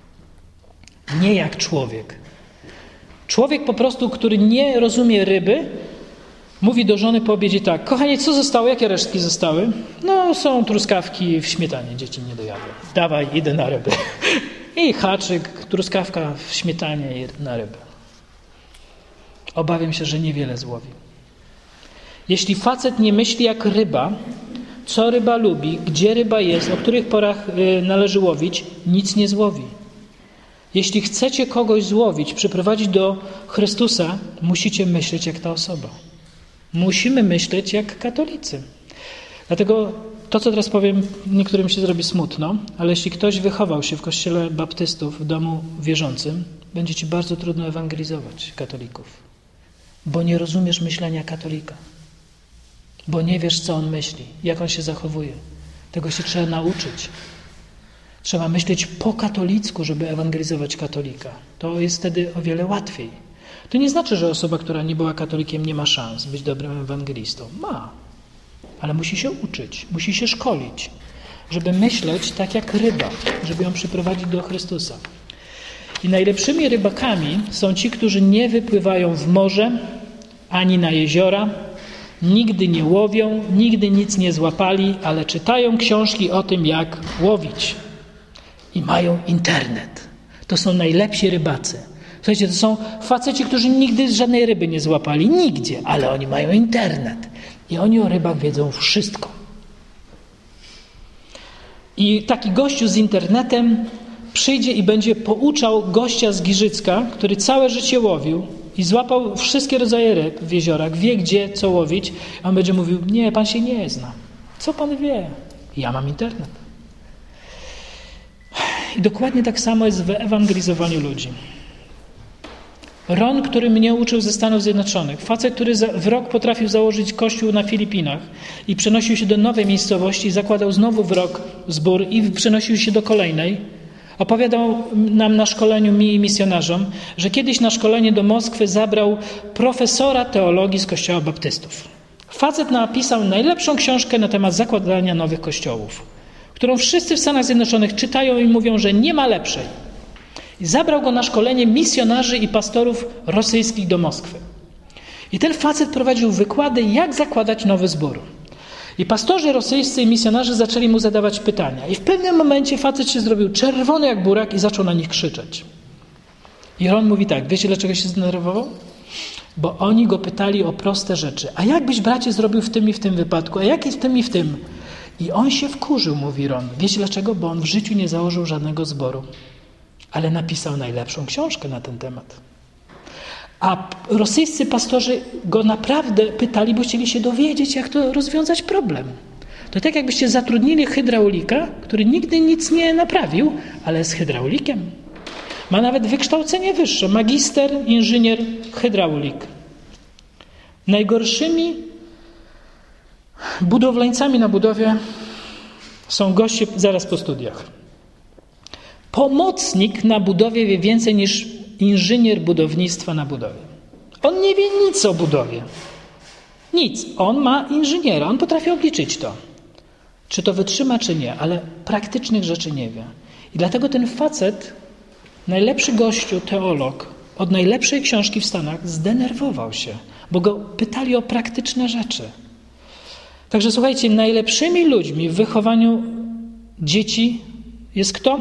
Nie jak człowiek. Człowiek po prostu, który nie rozumie ryby, mówi do żony po obiedzie tak, kochanie, co zostało? Jakie resztki zostały? No, są truskawki w śmietanie, dzieci nie dojadły. Dawaj, idę na ryby. I haczyk, truskawka w śmietanie i na ryby. Obawiam się, że niewiele złowi. Jeśli facet nie myśli jak ryba, co ryba lubi, gdzie ryba jest, o których porach należy łowić, nic nie złowi. Jeśli chcecie kogoś złowić, przyprowadzić do Chrystusa, musicie myśleć jak ta osoba. Musimy myśleć jak katolicy. Dlatego to, co teraz powiem, niektórym się zrobi smutno, ale jeśli ktoś wychował się w kościele baptystów, w domu wierzącym, będzie ci bardzo trudno ewangelizować katolików. Bo nie rozumiesz myślenia katolika. Bo nie wiesz, co on myśli, jak on się zachowuje. Tego się trzeba nauczyć. Trzeba myśleć po katolicku, żeby ewangelizować katolika. To jest wtedy o wiele łatwiej. To nie znaczy, że osoba, która nie była katolikiem, nie ma szans być dobrym ewangelistą. Ma. Ale musi się uczyć, musi się szkolić, żeby myśleć tak jak ryba, żeby ją przyprowadzić do Chrystusa. I najlepszymi rybakami są ci, którzy nie wypływają w morze, ani na jeziora, nigdy nie łowią, nigdy nic nie złapali, ale czytają książki o tym, jak łowić. I mają internet. To są najlepsi rybacy. Słuchajcie, to są faceci, którzy nigdy żadnej ryby nie złapali. Nigdzie. Ale oni mają internet. I oni o rybach wiedzą wszystko. I taki gościu z internetem przyjdzie i będzie pouczał gościa z Giżycka, który całe życie łowił i złapał wszystkie rodzaje ryb w jeziorach, wie gdzie, co łowić. A on będzie mówił, nie, pan się nie zna. Co pan wie? Ja mam internet. I dokładnie tak samo jest w ewangelizowaniu ludzi. Ron, który mnie uczył ze Stanów Zjednoczonych, facet, który w rok potrafił założyć kościół na Filipinach i przenosił się do nowej miejscowości, zakładał znowu w rok zbór i przenosił się do kolejnej, opowiadał nam na szkoleniu, mi i misjonarzom, że kiedyś na szkolenie do Moskwy zabrał profesora teologii z kościoła baptystów. Facet napisał najlepszą książkę na temat zakładania nowych kościołów, którą wszyscy w Stanach Zjednoczonych czytają i mówią, że nie ma lepszej. I zabrał go na szkolenie misjonarzy i pastorów rosyjskich do Moskwy. I ten facet prowadził wykłady, jak zakładać nowy zbór. I pastorzy rosyjscy i misjonarze zaczęli mu zadawać pytania. I w pewnym momencie facet się zrobił czerwony jak burak i zaczął na nich krzyczeć. I on mówi tak, wiecie dlaczego się zdenerwował? Bo oni go pytali o proste rzeczy. A jak byś, bracie, zrobił w tym i w tym wypadku? A jak jest w tym i w tym? I on się wkurzył, mówi Ron. Wiecie dlaczego? Bo on w życiu nie założył żadnego zboru. Ale napisał najlepszą książkę na ten temat. A rosyjscy pastorzy go naprawdę pytali, bo chcieli się dowiedzieć, jak to rozwiązać problem. To tak jakbyście zatrudnili hydraulika, który nigdy nic nie naprawił, ale jest hydraulikiem. Ma nawet wykształcenie wyższe. Magister, inżynier, hydraulik. Najgorszymi budowlańcami na budowie są goście zaraz po studiach. Pomocnik na budowie wie więcej niż inżynier budownictwa na budowie. On nie wie nic o budowie. Nic. On ma inżyniera, on potrafi obliczyć to. Czy to wytrzyma, czy nie, ale praktycznych rzeczy nie wie. I dlatego ten facet, najlepszy gościu, teolog, od najlepszej książki w Stanach, zdenerwował się, bo go pytali o praktyczne rzeczy. Także słuchajcie, najlepszymi ludźmi w wychowaniu dzieci jest kto?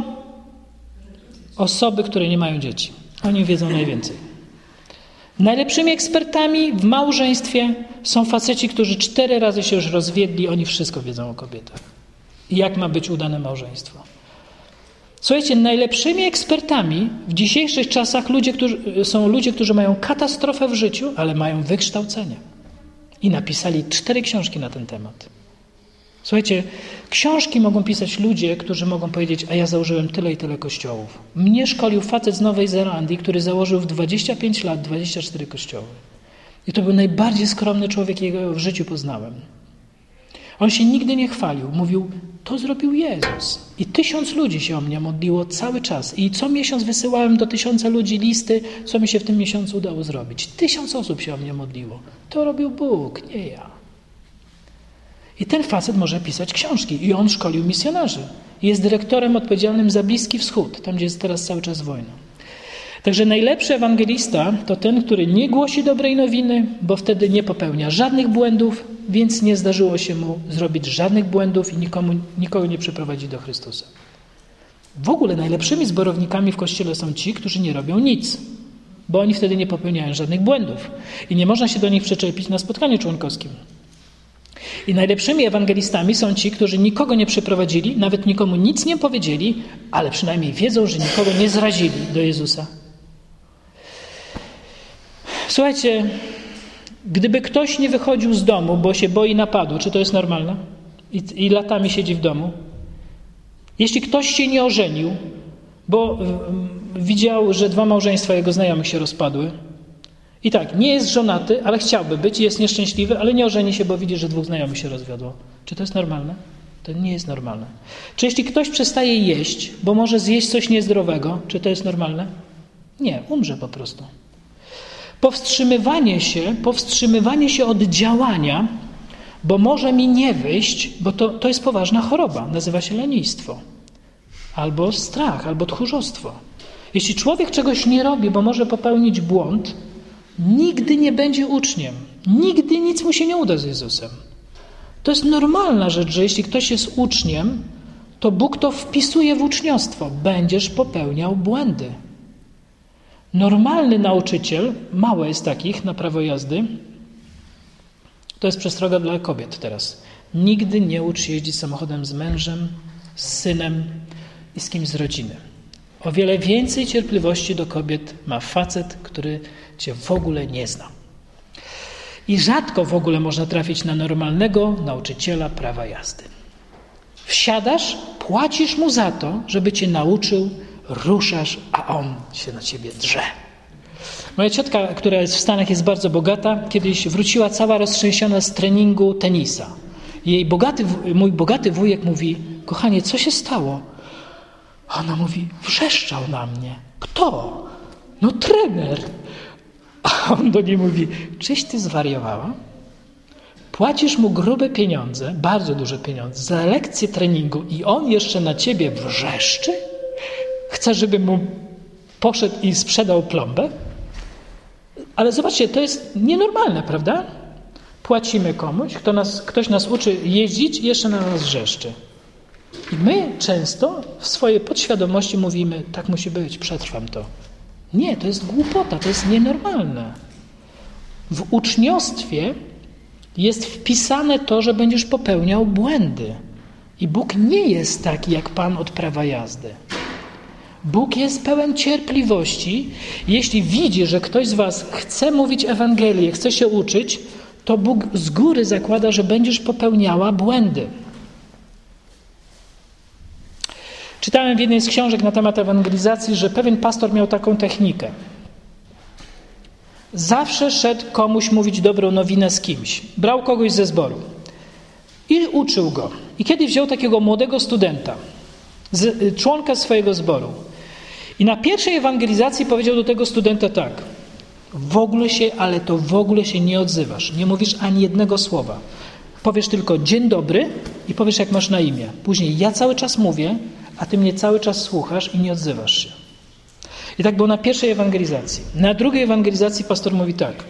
Osoby, które nie mają dzieci. Oni wiedzą najwięcej. Najlepszymi ekspertami w małżeństwie są faceci, którzy cztery razy się już rozwiedli, oni wszystko wiedzą o kobietach. I jak ma być udane małżeństwo. Słuchajcie, najlepszymi ekspertami w dzisiejszych czasach ludzie, którzy, są ludzie, którzy mają katastrofę w życiu, ale mają wykształcenie. I napisali cztery książki na ten temat. Słuchajcie, książki mogą pisać ludzie, którzy mogą powiedzieć, a ja założyłem tyle i tyle kościołów. Mnie szkolił facet z Nowej Zelandii, który założył w dwadzieścia pięć lat dwadzieścia cztery kościoły. I to był najbardziej skromny człowiek, jakiego w życiu poznałem. On się nigdy nie chwalił. Mówił, to zrobił Jezus. I tysiąc ludzi się o mnie modliło cały czas. I co miesiąc wysyłałem do tysiąca ludzi listy, co mi się w tym miesiącu udało zrobić. Tysiąc osób się o mnie modliło. To robił Bóg, nie ja. I ten facet może pisać książki. I on szkolił misjonarzy. Jest dyrektorem odpowiedzialnym za Bliski Wschód, tam gdzie jest teraz cały czas wojna. Także najlepszy ewangelista to ten, który nie głosi dobrej nowiny, bo wtedy nie popełnia żadnych błędów, więc nie zdarzyło się mu zrobić żadnych błędów i nikomu, nikogo nie przyprowadzi do Chrystusa. W ogóle najlepszymi zborownikami w Kościele są ci, którzy nie robią nic, bo oni wtedy nie popełniają żadnych błędów i nie można się do nich przyczepić na spotkaniu członkowskim. I najlepszymi ewangelistami są ci, którzy nikogo nie przyprowadzili, nawet nikomu nic nie powiedzieli, ale przynajmniej wiedzą, że nikogo nie zrazili do Jezusa. Słuchajcie, gdyby ktoś nie wychodził z domu, bo się boi napadu, czy to jest normalne? I, i latami siedzi w domu. Jeśli ktoś się nie ożenił, bo widział, że dwa małżeństwa jego znajomych się rozpadły, i tak, nie jest żonaty, ale chciałby być i jest nieszczęśliwy, ale nie ożeni się, bo widzi, że dwóch znajomych się rozwiodło. Czy to jest normalne? To nie jest normalne. Czy jeśli ktoś przestaje jeść, bo może zjeść coś niezdrowego, czy to jest normalne? Nie, umrze po prostu. Powstrzymywanie się, powstrzymywanie się od działania, bo może mi nie wyjść, bo to, to jest poważna choroba, nazywa się lenistwo. Albo strach, albo tchórzostwo. Jeśli człowiek czegoś nie robi, bo może popełnić błąd, nigdy nie będzie uczniem. Nigdy nic mu się nie uda z Jezusem. To jest normalna rzecz, że jeśli ktoś jest uczniem, to Bóg to wpisuje w uczniostwo. Będziesz popełniał błędy. Normalny nauczyciel, mało jest takich na prawo jazdy, to jest przestroga dla kobiet teraz. Nigdy nie ucz się jeździć samochodem z mężem, z synem i z kimś z rodziny. O wiele więcej cierpliwości do kobiet ma facet, który cię w ogóle nie zna. I rzadko w ogóle można trafić na normalnego nauczyciela prawa jazdy. Wsiadasz, płacisz mu za to, żeby cię nauczył, ruszasz, a on się na ciebie drze. Moja ciotka, która jest w Stanach, jest bardzo bogata, kiedyś wróciła cała roztrzęsiona z treningu tenisa. Jej bogaty, mój bogaty wujek mówi, kochanie, co się stało? A ona mówi, wrzeszczał na mnie. Kto? No trener. A on do niej mówi, czyś ty zwariowała? Płacisz mu grube pieniądze, bardzo duże pieniądze, za lekcję treningu i on jeszcze na ciebie wrzeszczy? Chce, żeby mu poszedł i sprzedał plombę? Ale zobaczcie, to jest nienormalne, prawda? Płacimy komuś, kto nas, ktoś nas uczy jeździć i jeszcze na nas wrzeszczy. I my często w swojej podświadomości mówimy, tak musi być, przetrwam to. Nie, to jest głupota, to jest nienormalne. W uczniostwie jest wpisane to, że będziesz popełniał błędy. I Bóg nie jest taki jak Pan od prawa jazdy. Bóg jest pełen cierpliwości. Jeśli widzi, że ktoś z was chce mówić Ewangelię, chce się uczyć, to Bóg z góry zakłada, że będziesz popełniała błędy. Czytałem w jednej z książek na temat ewangelizacji, że pewien pastor miał taką technikę. Zawsze szedł komuś mówić dobrą nowinę z kimś. Brał kogoś ze zboru i uczył go. I kiedyś wziął takiego młodego studenta, z, członka swojego zboru I na pierwszej ewangelizacji powiedział do tego studenta tak: w ogóle się, ale to w ogóle się nie odzywasz. Nie mówisz ani jednego słowa. Powiesz tylko dzień dobry i powiesz, jak masz na imię. Później ja cały czas mówię, a ty mnie cały czas słuchasz i nie odzywasz się. I tak było na pierwszej ewangelizacji. Na drugiej ewangelizacji pastor mówi tak: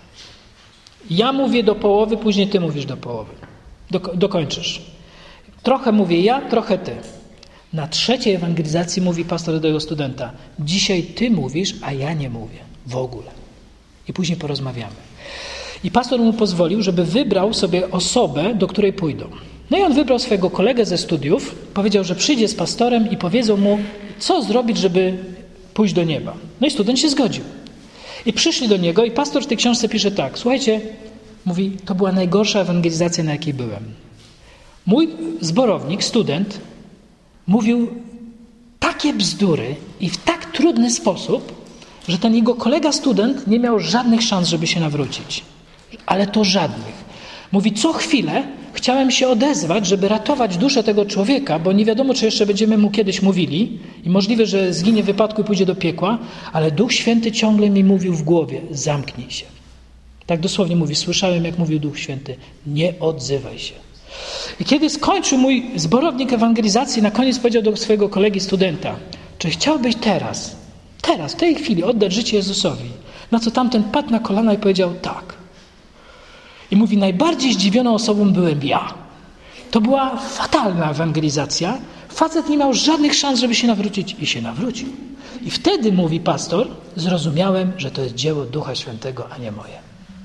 ja mówię do połowy, później ty mówisz do połowy. Dok- dokończysz. Trochę mówię ja, trochę ty. Na trzeciej ewangelizacji mówi pastor do jego studenta: dzisiaj ty mówisz, a ja nie mówię w ogóle. I później porozmawiamy. I pastor mu pozwolił, żeby wybrał sobie osobę, do której pójdą. No i on wybrał swojego kolegę ze studiów, powiedział, że przyjdzie z pastorem i powiedzą mu, co zrobić, żeby pójść do nieba. No i student się zgodził. I przyszli do niego i pastor w tej książce pisze tak: słuchajcie, mówi, to była najgorsza ewangelizacja, na jakiej byłem. Mój zborownik, student, mówił takie bzdury i w tak trudny sposób, że ten jego kolega student nie miał żadnych szans, żeby się nawrócić. Ale to żadnych. Mówi, co chwilę chciałem się odezwać, żeby ratować duszę tego człowieka, bo nie wiadomo, czy jeszcze będziemy mu kiedyś mówili i możliwe, że zginie w wypadku i pójdzie do piekła, ale Duch Święty ciągle mi mówił w głowie: zamknij się. Tak dosłownie mówi, słyszałem, jak mówił Duch Święty: nie odzywaj się. I kiedy skończył mój zborownik ewangelizacji, na koniec powiedział do swojego kolegi studenta: czy chciałbyś teraz, teraz, w tej chwili oddać życie Jezusowi? Na co tamten padł na kolana i powiedział tak. I mówi, najbardziej zdziwioną osobą byłem ja. To była fatalna ewangelizacja. Facet nie miał żadnych szans, żeby się nawrócić i się nawrócił. I wtedy, mówi pastor, zrozumiałem, że to jest dzieło Ducha Świętego, a nie moje.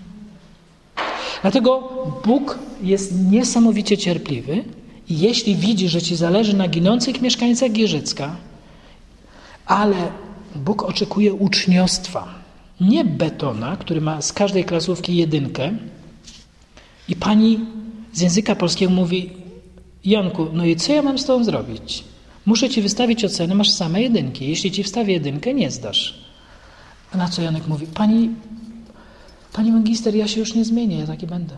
Dlatego Bóg jest niesamowicie cierpliwy i jeśli widzi, że ci zależy na ginących mieszkańcach Giżycka, ale Bóg oczekuje uczniostwa, nie betona, który ma z każdej klasówki jedynkę, i pani z języka polskiego mówi: Janku, no i co ja mam z tobą zrobić? Muszę ci wystawić ocenę, masz same jedynki. Jeśli ci wstawię jedynkę, nie zdasz. A na co Janek mówi: Pani, pani magister, ja się już nie zmienię, ja taki będę.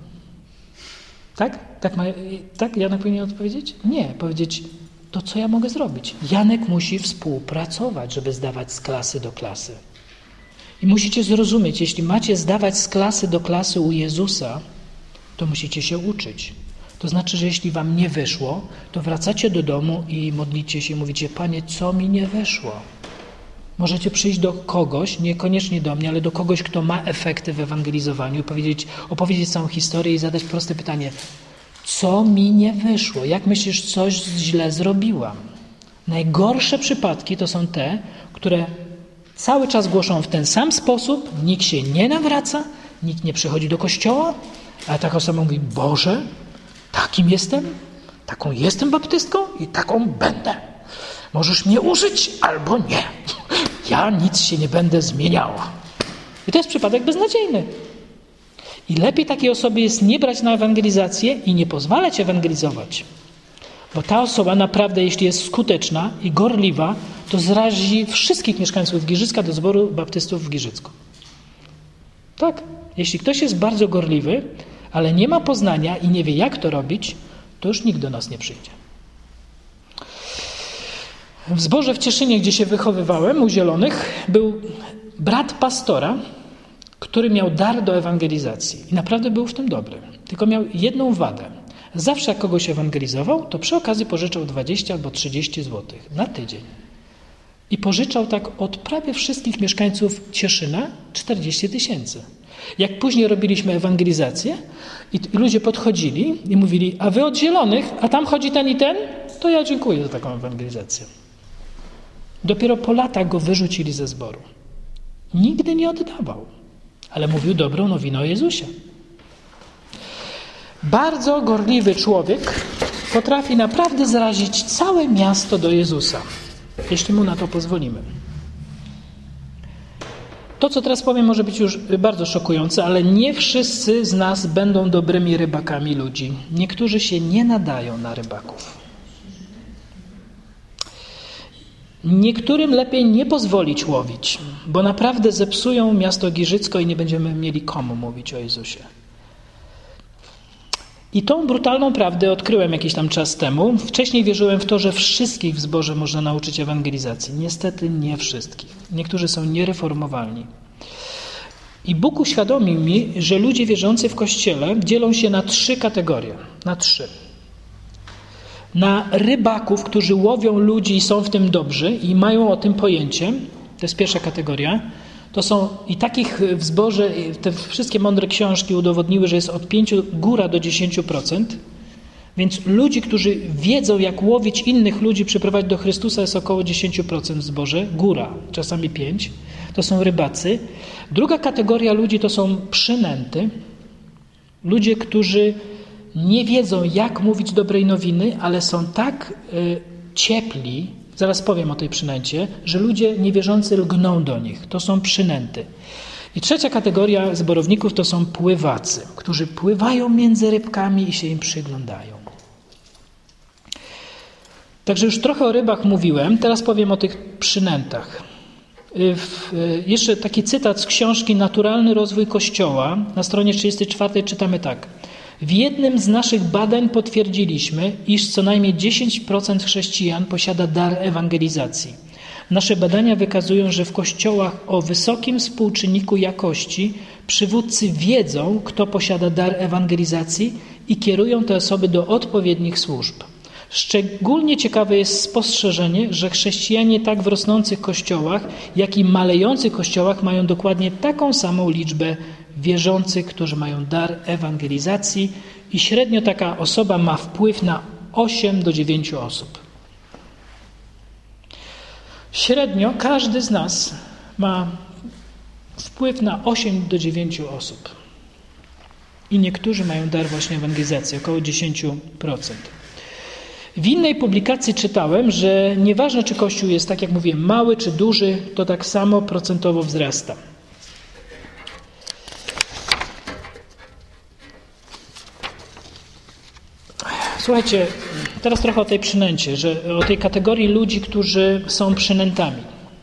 Tak? Tak, ma, tak Janek powinien odpowiedzieć? Nie, powiedzieć: to co ja mogę zrobić? Janek musi współpracować, żeby zdawać z klasy do klasy. I musicie zrozumieć, jeśli macie zdawać z klasy do klasy u Jezusa, to musicie się uczyć. To znaczy, że jeśli wam nie wyszło, to wracacie do domu i modlicie się i mówicie: Panie, co mi nie wyszło? Możecie przyjść do kogoś, niekoniecznie do mnie, ale do kogoś, kto ma efekty w ewangelizowaniu, powiedzieć, opowiedzieć całą historię i zadać proste pytanie: co mi nie wyszło? Jak myślisz, coś źle zrobiłam? Najgorsze przypadki to są te, które cały czas głoszą w ten sam sposób, nikt się nie nawraca, nikt nie przychodzi do kościoła, a taka osoba mówi: Boże, takim jestem, taką jestem baptystką i taką będę. Możesz mnie użyć albo nie. Ja nic się nie będę zmieniała. I to jest przypadek beznadziejny. I lepiej takiej osoby jest nie brać na ewangelizację i nie pozwalać ewangelizować. Bo ta osoba naprawdę, jeśli jest skuteczna i gorliwa, to zrazi wszystkich mieszkańców Giżycka do zboru baptystów w Giżycku. Tak. Jeśli ktoś jest bardzo gorliwy, ale nie ma poznania i nie wie, jak to robić, to już nikt do nas nie przyjdzie. W zborze w Cieszynie, gdzie się wychowywałem, u Zielonych, był brat pastora, który miał dar do ewangelizacji. I naprawdę był w tym dobry. Tylko miał jedną wadę. Zawsze jak kogoś ewangelizował, to przy okazji pożyczał dwadzieścia albo trzydzieści złotych na tydzień. I pożyczał tak od prawie wszystkich mieszkańców Cieszyna czterdzieści tysięcy. Jak później robiliśmy ewangelizację i ludzie podchodzili i mówili: a wy od Zielonych, a tam chodzi ten i ten? To ja dziękuję za taką ewangelizację. Dopiero po latach go wyrzucili ze zboru. Nigdy nie oddawał, ale mówił dobrą nowinę o Jezusie. Bardzo gorliwy człowiek potrafi naprawdę zrazić całe miasto do Jezusa, jeśli mu na to pozwolimy. To, co teraz powiem, może być już bardzo szokujące, ale nie wszyscy z nas będą dobrymi rybakami ludzi. Niektórzy się nie nadają na rybaków. Niektórym lepiej nie pozwolić łowić, bo naprawdę zepsują miasto Giżycko i nie będziemy mieli komu mówić o Jezusie. I tą brutalną prawdę odkryłem jakiś tam czas temu. Wcześniej wierzyłem w to, że wszystkich w zborze można nauczyć ewangelizacji. Niestety nie wszystkich. Niektórzy są niereformowalni. I Bóg uświadomił mi, że ludzie wierzący w Kościele dzielą się na trzy kategorie. Na trzy. Na rybaków, którzy łowią ludzi i są w tym dobrzy i mają o tym pojęcie. To jest pierwsza kategoria. To są i takich w zborze, te wszystkie mądre książki udowodniły, że jest od pięciu góra do dziesięciu procent. Więc ludzi, którzy wiedzą, jak łowić innych ludzi, przyprowadzić do Chrystusa, jest około dziesięć procent w zborze. Góra, czasami pięć. To są rybacy. Druga kategoria ludzi to są przynęty. Ludzie, którzy nie wiedzą, jak mówić dobrej nowiny, ale są tak y, ciepli, zaraz powiem o tej przynęcie, że ludzie niewierzący lgną do nich. To są przynęty. I trzecia kategoria zborowników to są pływacy, którzy pływają między rybkami i się im przyglądają. Także już trochę o rybach mówiłem, teraz powiem o tych przynętach. Jeszcze taki cytat z książki Naturalny rozwój Kościoła. Na stronie trzydziestej czwartej czytamy tak. W jednym z naszych badań potwierdziliśmy, iż co najmniej dziesięć procent chrześcijan posiada dar ewangelizacji. Nasze badania wykazują, że w kościołach o wysokim współczynniku jakości przywódcy wiedzą, kto posiada dar ewangelizacji i kierują te osoby do odpowiednich służb. Szczególnie ciekawe jest spostrzeżenie, że chrześcijanie tak w rosnących kościołach, jak i malejących kościołach mają dokładnie taką samą liczbę wierzących, którzy mają dar ewangelizacji i średnio taka osoba ma wpływ na osiem do dziewięciu osób. Średnio każdy z nas ma wpływ na osiem do dziewięciu osób. I niektórzy mają dar właśnie ewangelizacji, około dziesięć procent. W innej publikacji czytałem, że nieważne czy Kościół jest, tak jak mówiłem, mały czy duży, to tak samo procentowo wzrasta. Słuchajcie, teraz trochę o tej przynęcie, że o tej kategorii ludzi, którzy są przynętami.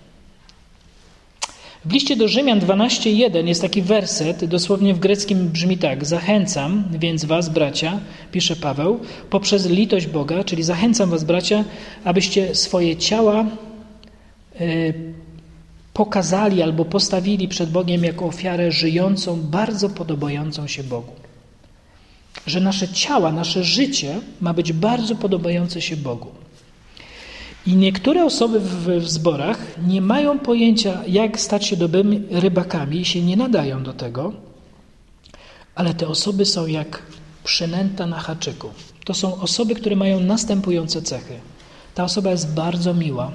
W liście do Rzymian dwanaście jeden jest taki werset, dosłownie w greckim brzmi tak. Zachęcam więc was, bracia, pisze Paweł, poprzez litość Boga, czyli zachęcam was, bracia, abyście swoje ciała y, pokazali albo postawili przed Bogiem jako ofiarę żyjącą, bardzo podobającą się Bogu. Że nasze ciała, nasze życie ma być bardzo podobające się Bogu. I niektóre osoby w, w zborach nie mają pojęcia, jak stać się dobrymi rybakami i się nie nadają do tego, ale te osoby są jak przynęta na haczyku. To są osoby, które mają następujące cechy. Ta osoba jest bardzo miła,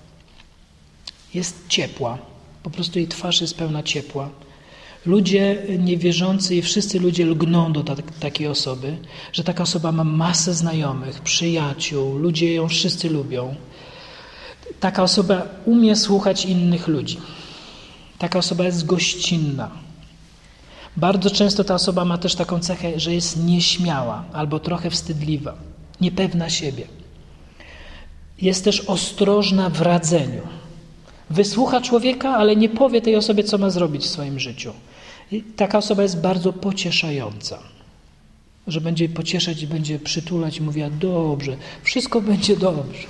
jest ciepła, po prostu jej twarz jest pełna ciepła. Ludzie niewierzący i wszyscy ludzie lgną do ta, takiej osoby, że taka osoba ma masę znajomych, przyjaciół, ludzie ją wszyscy lubią. Taka osoba umie słuchać innych ludzi. Taka osoba jest gościnna. Bardzo często ta osoba ma też taką cechę, że jest nieśmiała albo trochę wstydliwa, niepewna siebie. Jest też ostrożna w radzeniu. Wysłucha człowieka, ale nie powie tej osobie, co ma zrobić w swoim życiu. I taka osoba jest bardzo pocieszająca. Że będzie pocieszać i będzie przytulać i mówiła, dobrze, wszystko będzie dobrze.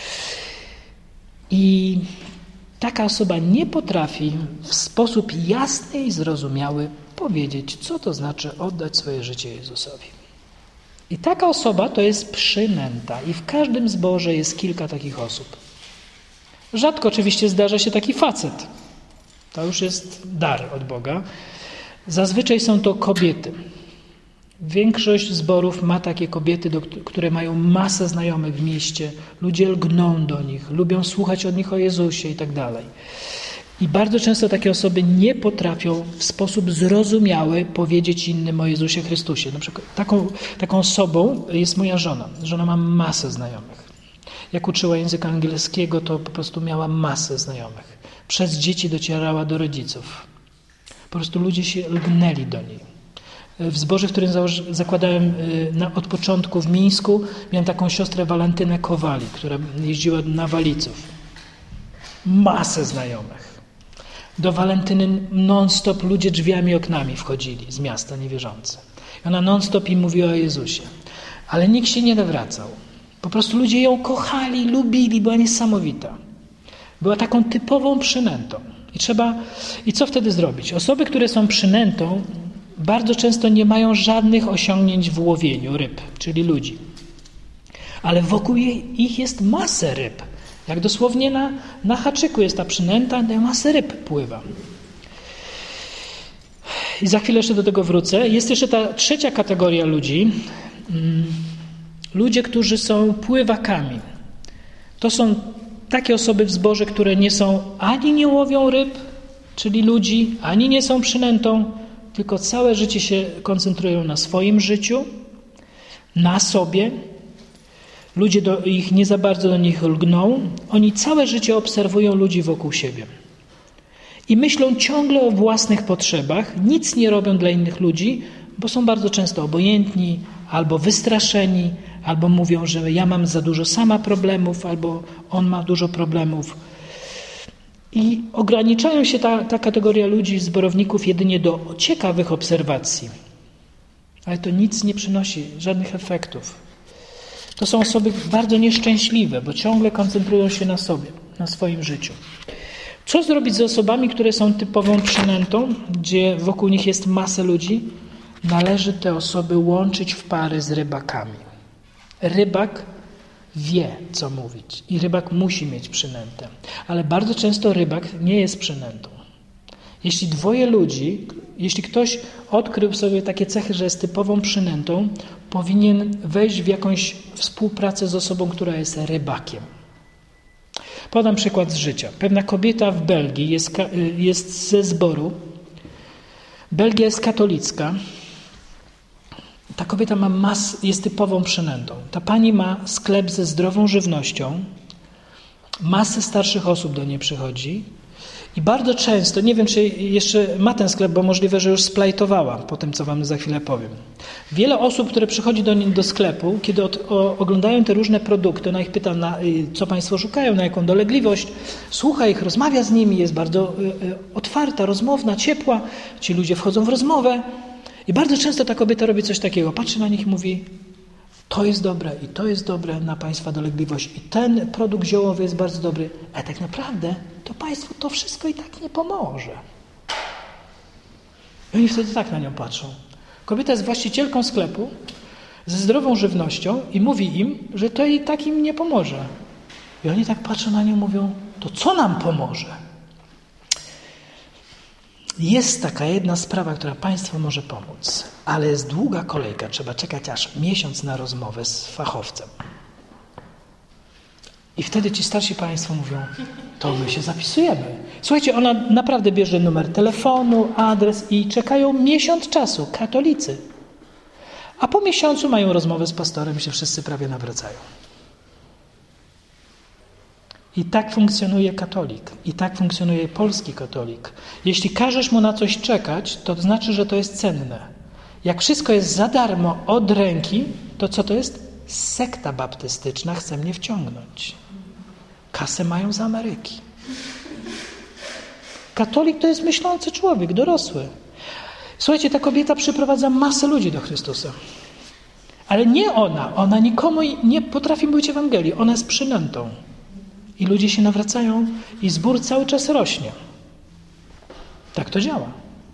I taka osoba nie potrafi w sposób jasny i zrozumiały powiedzieć, co to znaczy oddać swoje życie Jezusowi. I taka osoba to jest przynęta. I w każdym zborze jest kilka takich osób. Rzadko oczywiście zdarza się taki facet. To już jest dar od Boga. Zazwyczaj są to kobiety. Większość zborów ma takie kobiety, do, które mają masę znajomych w mieście. Ludzie lgną do nich, lubią słuchać od nich o Jezusie i tak dalej. I bardzo często takie osoby nie potrafią w sposób zrozumiały powiedzieć innym o Jezusie Chrystusie. Na przykład taką, taką osobą jest moja żona. Żona ma masę znajomych. Jak uczyła języka angielskiego, to po prostu miała masę znajomych. Przez dzieci docierała do rodziców. Po prostu ludzie się lgnęli do niej. W zborze, w którym zakładałem na, od początku w Mińsku, miałem taką siostrę Walentynę Kowali, która jeździła na Waliców. Masę znajomych. Do Walentyny non-stop ludzie drzwiami, oknami wchodzili z miasta niewierzący. Ona non-stop im mówiła o Jezusie. Ale nikt się nie nawracał. Po prostu ludzie ją kochali, lubili, była niesamowita. Była taką typową przynętą. I trzeba, i co wtedy zrobić? Osoby, które są przynętą, bardzo często nie mają żadnych osiągnięć w łowieniu ryb, czyli ludzi. Ale wokół ich jest masę ryb. Jak dosłownie na, na haczyku jest ta przynęta, masę ryb pływa. I za chwilę jeszcze do tego wrócę. Jest jeszcze ta trzecia kategoria ludzi. Ludzie, którzy są pływakami. To są takie osoby w zborze, które nie są ani nie łowią ryb, czyli ludzi, ani nie są przynętą, tylko całe życie się koncentrują na swoim życiu, na sobie. Ludzie do ich nie za bardzo do nich lgną. Oni całe życie obserwują ludzi wokół siebie. I myślą ciągle o własnych potrzebach, nic nie robią dla innych ludzi, bo są bardzo często obojętni, albo wystraszeni, albo mówią, że ja mam za dużo sama problemów, albo on ma dużo problemów. I ograniczają się ta, ta kategoria ludzi, zborowników jedynie do ciekawych obserwacji. Ale to nic nie przynosi, żadnych efektów. To są osoby bardzo nieszczęśliwe, bo ciągle koncentrują się na sobie, na swoim życiu. Co zrobić z osobami, które są typową przynętą, gdzie wokół nich jest masa ludzi? Należy te osoby łączyć w pary z rybakami. Rybak wie, co mówić i rybak musi mieć przynętę. Ale bardzo często rybak nie jest przynętą. Jeśli dwoje ludzi, jeśli ktoś odkrył sobie takie cechy, że jest typową przynętą, powinien wejść w jakąś współpracę z osobą, która jest rybakiem. Podam przykład z życia. Pewna kobieta w Belgii jest, jest ze zboru. Belgia jest katolicka. Ta kobieta ma mas, jest typową przynętą. Ta pani ma sklep ze zdrową żywnością. Masę starszych osób do niej przychodzi. I bardzo często, nie wiem, czy jeszcze ma ten sklep, bo możliwe, że już splajtowała po tym, co wam za chwilę powiem. Wiele osób, które przychodzi do niej do sklepu, kiedy od, o, oglądają te różne produkty, ona ich pyta, na, co państwo szukają, na jaką dolegliwość, słucha ich, rozmawia z nimi, jest bardzo y, y, otwarta, rozmowna, ciepła. Ci ludzie wchodzą w rozmowę i bardzo często ta kobieta robi coś takiego. Patrzy na nich i mówi, to jest dobre i to jest dobre na państwa dolegliwość i ten produkt ziołowy jest bardzo dobry, a tak naprawdę to państwu to wszystko i tak nie pomoże. I oni wtedy tak na nią patrzą. Kobieta jest właścicielką sklepu ze zdrową żywnością i mówi im, że to i tak im nie pomoże. I oni tak patrzą na nią i mówią, to co nam pomoże? Jest taka jedna sprawa, która państwu może pomóc, ale jest długa kolejka, trzeba czekać aż miesiąc na rozmowę z fachowcem. I wtedy ci starsi państwo mówią, to my się zapisujemy. Słuchajcie, ona naprawdę bierze numer telefonu, adres i czekają miesiąc czasu, katolicy. A po miesiącu mają rozmowę z pastorem i się wszyscy prawie nawracają. I tak funkcjonuje katolik. I tak funkcjonuje polski katolik. Jeśli każesz mu na coś czekać, to znaczy, że to jest cenne. Jak wszystko jest za darmo od ręki, to co to jest? Sekta baptystyczna chce mnie wciągnąć. Kasę mają z Ameryki. Katolik to jest myślący człowiek, dorosły. Słuchajcie, ta kobieta przyprowadza masę ludzi do Chrystusa. Ale nie ona. Ona nikomu nie potrafi mówić Ewangelii. Ona jest przynętą. I ludzie się nawracają i zbór cały czas rośnie. Tak to działa.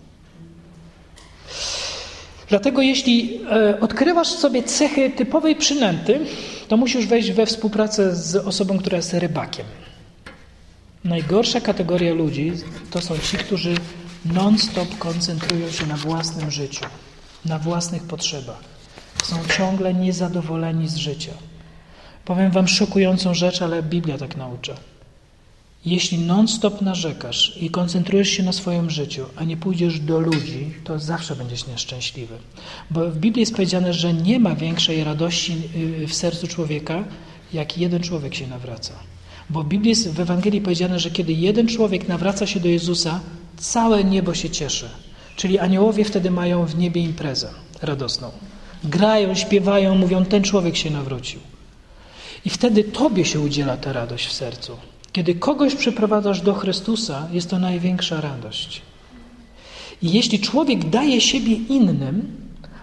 Dlatego jeśli e, odkrywasz sobie cechy typowej przynęty, to musisz wejść we współpracę z osobą, która jest rybakiem. Najgorsza kategoria ludzi to są ci, którzy non-stop koncentrują się na własnym życiu, na własnych potrzebach. Są ciągle niezadowoleni z życia. Powiem wam szokującą rzecz, ale Biblia tak naucza. Jeśli non-stop narzekasz i koncentrujesz się na swoim życiu, a nie pójdziesz do ludzi, to zawsze będziesz nieszczęśliwy. Bo w Biblii jest powiedziane, że nie ma większej radości w sercu człowieka, jak jeden człowiek się nawraca. Bo w Biblii jest w Ewangelii powiedziane, że kiedy jeden człowiek nawraca się do Jezusa, całe niebo się cieszy. Czyli aniołowie wtedy mają w niebie imprezę radosną. Grają, śpiewają, mówią, ten człowiek się nawrócił. I wtedy tobie się udziela ta radość w sercu. Kiedy kogoś przyprowadzasz do Chrystusa, jest to największa radość. I jeśli człowiek daje siebie innym,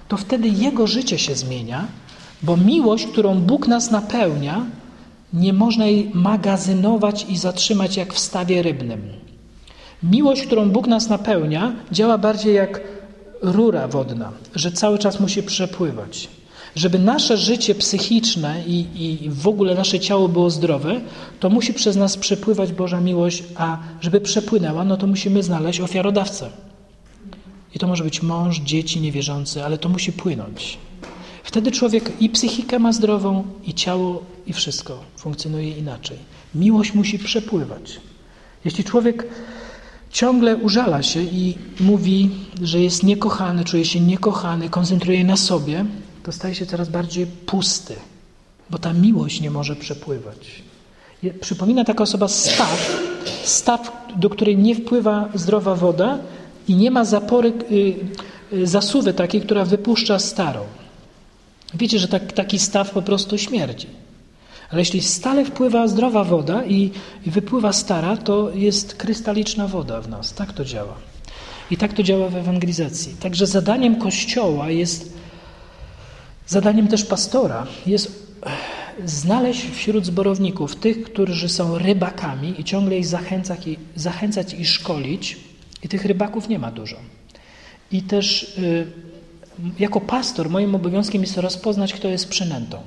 to wtedy jego życie się zmienia, bo miłość, którą Bóg nas napełnia, nie można jej magazynować i zatrzymać jak w stawie rybnym. Miłość, którą Bóg nas napełnia, działa bardziej jak rura wodna, że cały czas musi przepływać. Żeby nasze życie psychiczne i, i w ogóle nasze ciało było zdrowe, to musi przez nas przepływać Boża miłość, a żeby przepłynęła, no to musimy znaleźć ofiarodawcę. I to może być mąż, dzieci, niewierzący, ale to musi płynąć. Wtedy człowiek i psychikę ma zdrową, i ciało, i wszystko funkcjonuje inaczej. Miłość musi przepływać. Jeśli człowiek ciągle użala się i mówi, że jest niekochany, czuje się niekochany, koncentruje na sobie, to staje się coraz bardziej pusty, bo ta miłość nie może przepływać. Przypomina taka osoba staw, staw, do której nie wpływa zdrowa woda i nie ma zapory, zasuwy takiej, która wypuszcza starą. Wiecie, że tak, taki staw po prostu śmierdzi. Ale jeśli stale wpływa zdrowa woda i, i wypływa stara, to jest krystaliczna woda w nas. Tak to działa. I tak to działa w ewangelizacji. Także zadaniem Kościoła jest, zadaniem też pastora jest znaleźć wśród zborowników tych, którzy są rybakami i ciągle ich zachęcać i, zachęcać i szkolić. I tych rybaków nie ma dużo. I też y, jako pastor moim obowiązkiem jest rozpoznać, kto jest przynętą.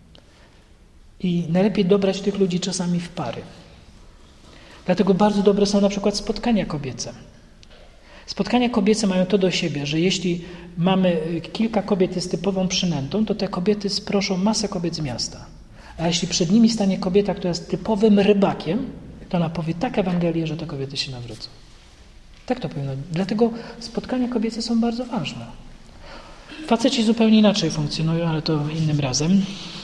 I najlepiej dobrać tych ludzi czasami w pary. Dlatego bardzo dobre są na przykład spotkania kobiece. Spotkania kobiece mają to do siebie, że jeśli mamy kilka kobiet jest typową przynętą, to te kobiety sproszą masę kobiet z miasta. A jeśli przed nimi stanie kobieta, która jest typowym rybakiem, to ona powie tak Ewangelię, że te kobiety się nawrócą. Tak to powinno być. Dlatego spotkania kobiece są bardzo ważne. Faceci zupełnie inaczej funkcjonują, ale to innym razem.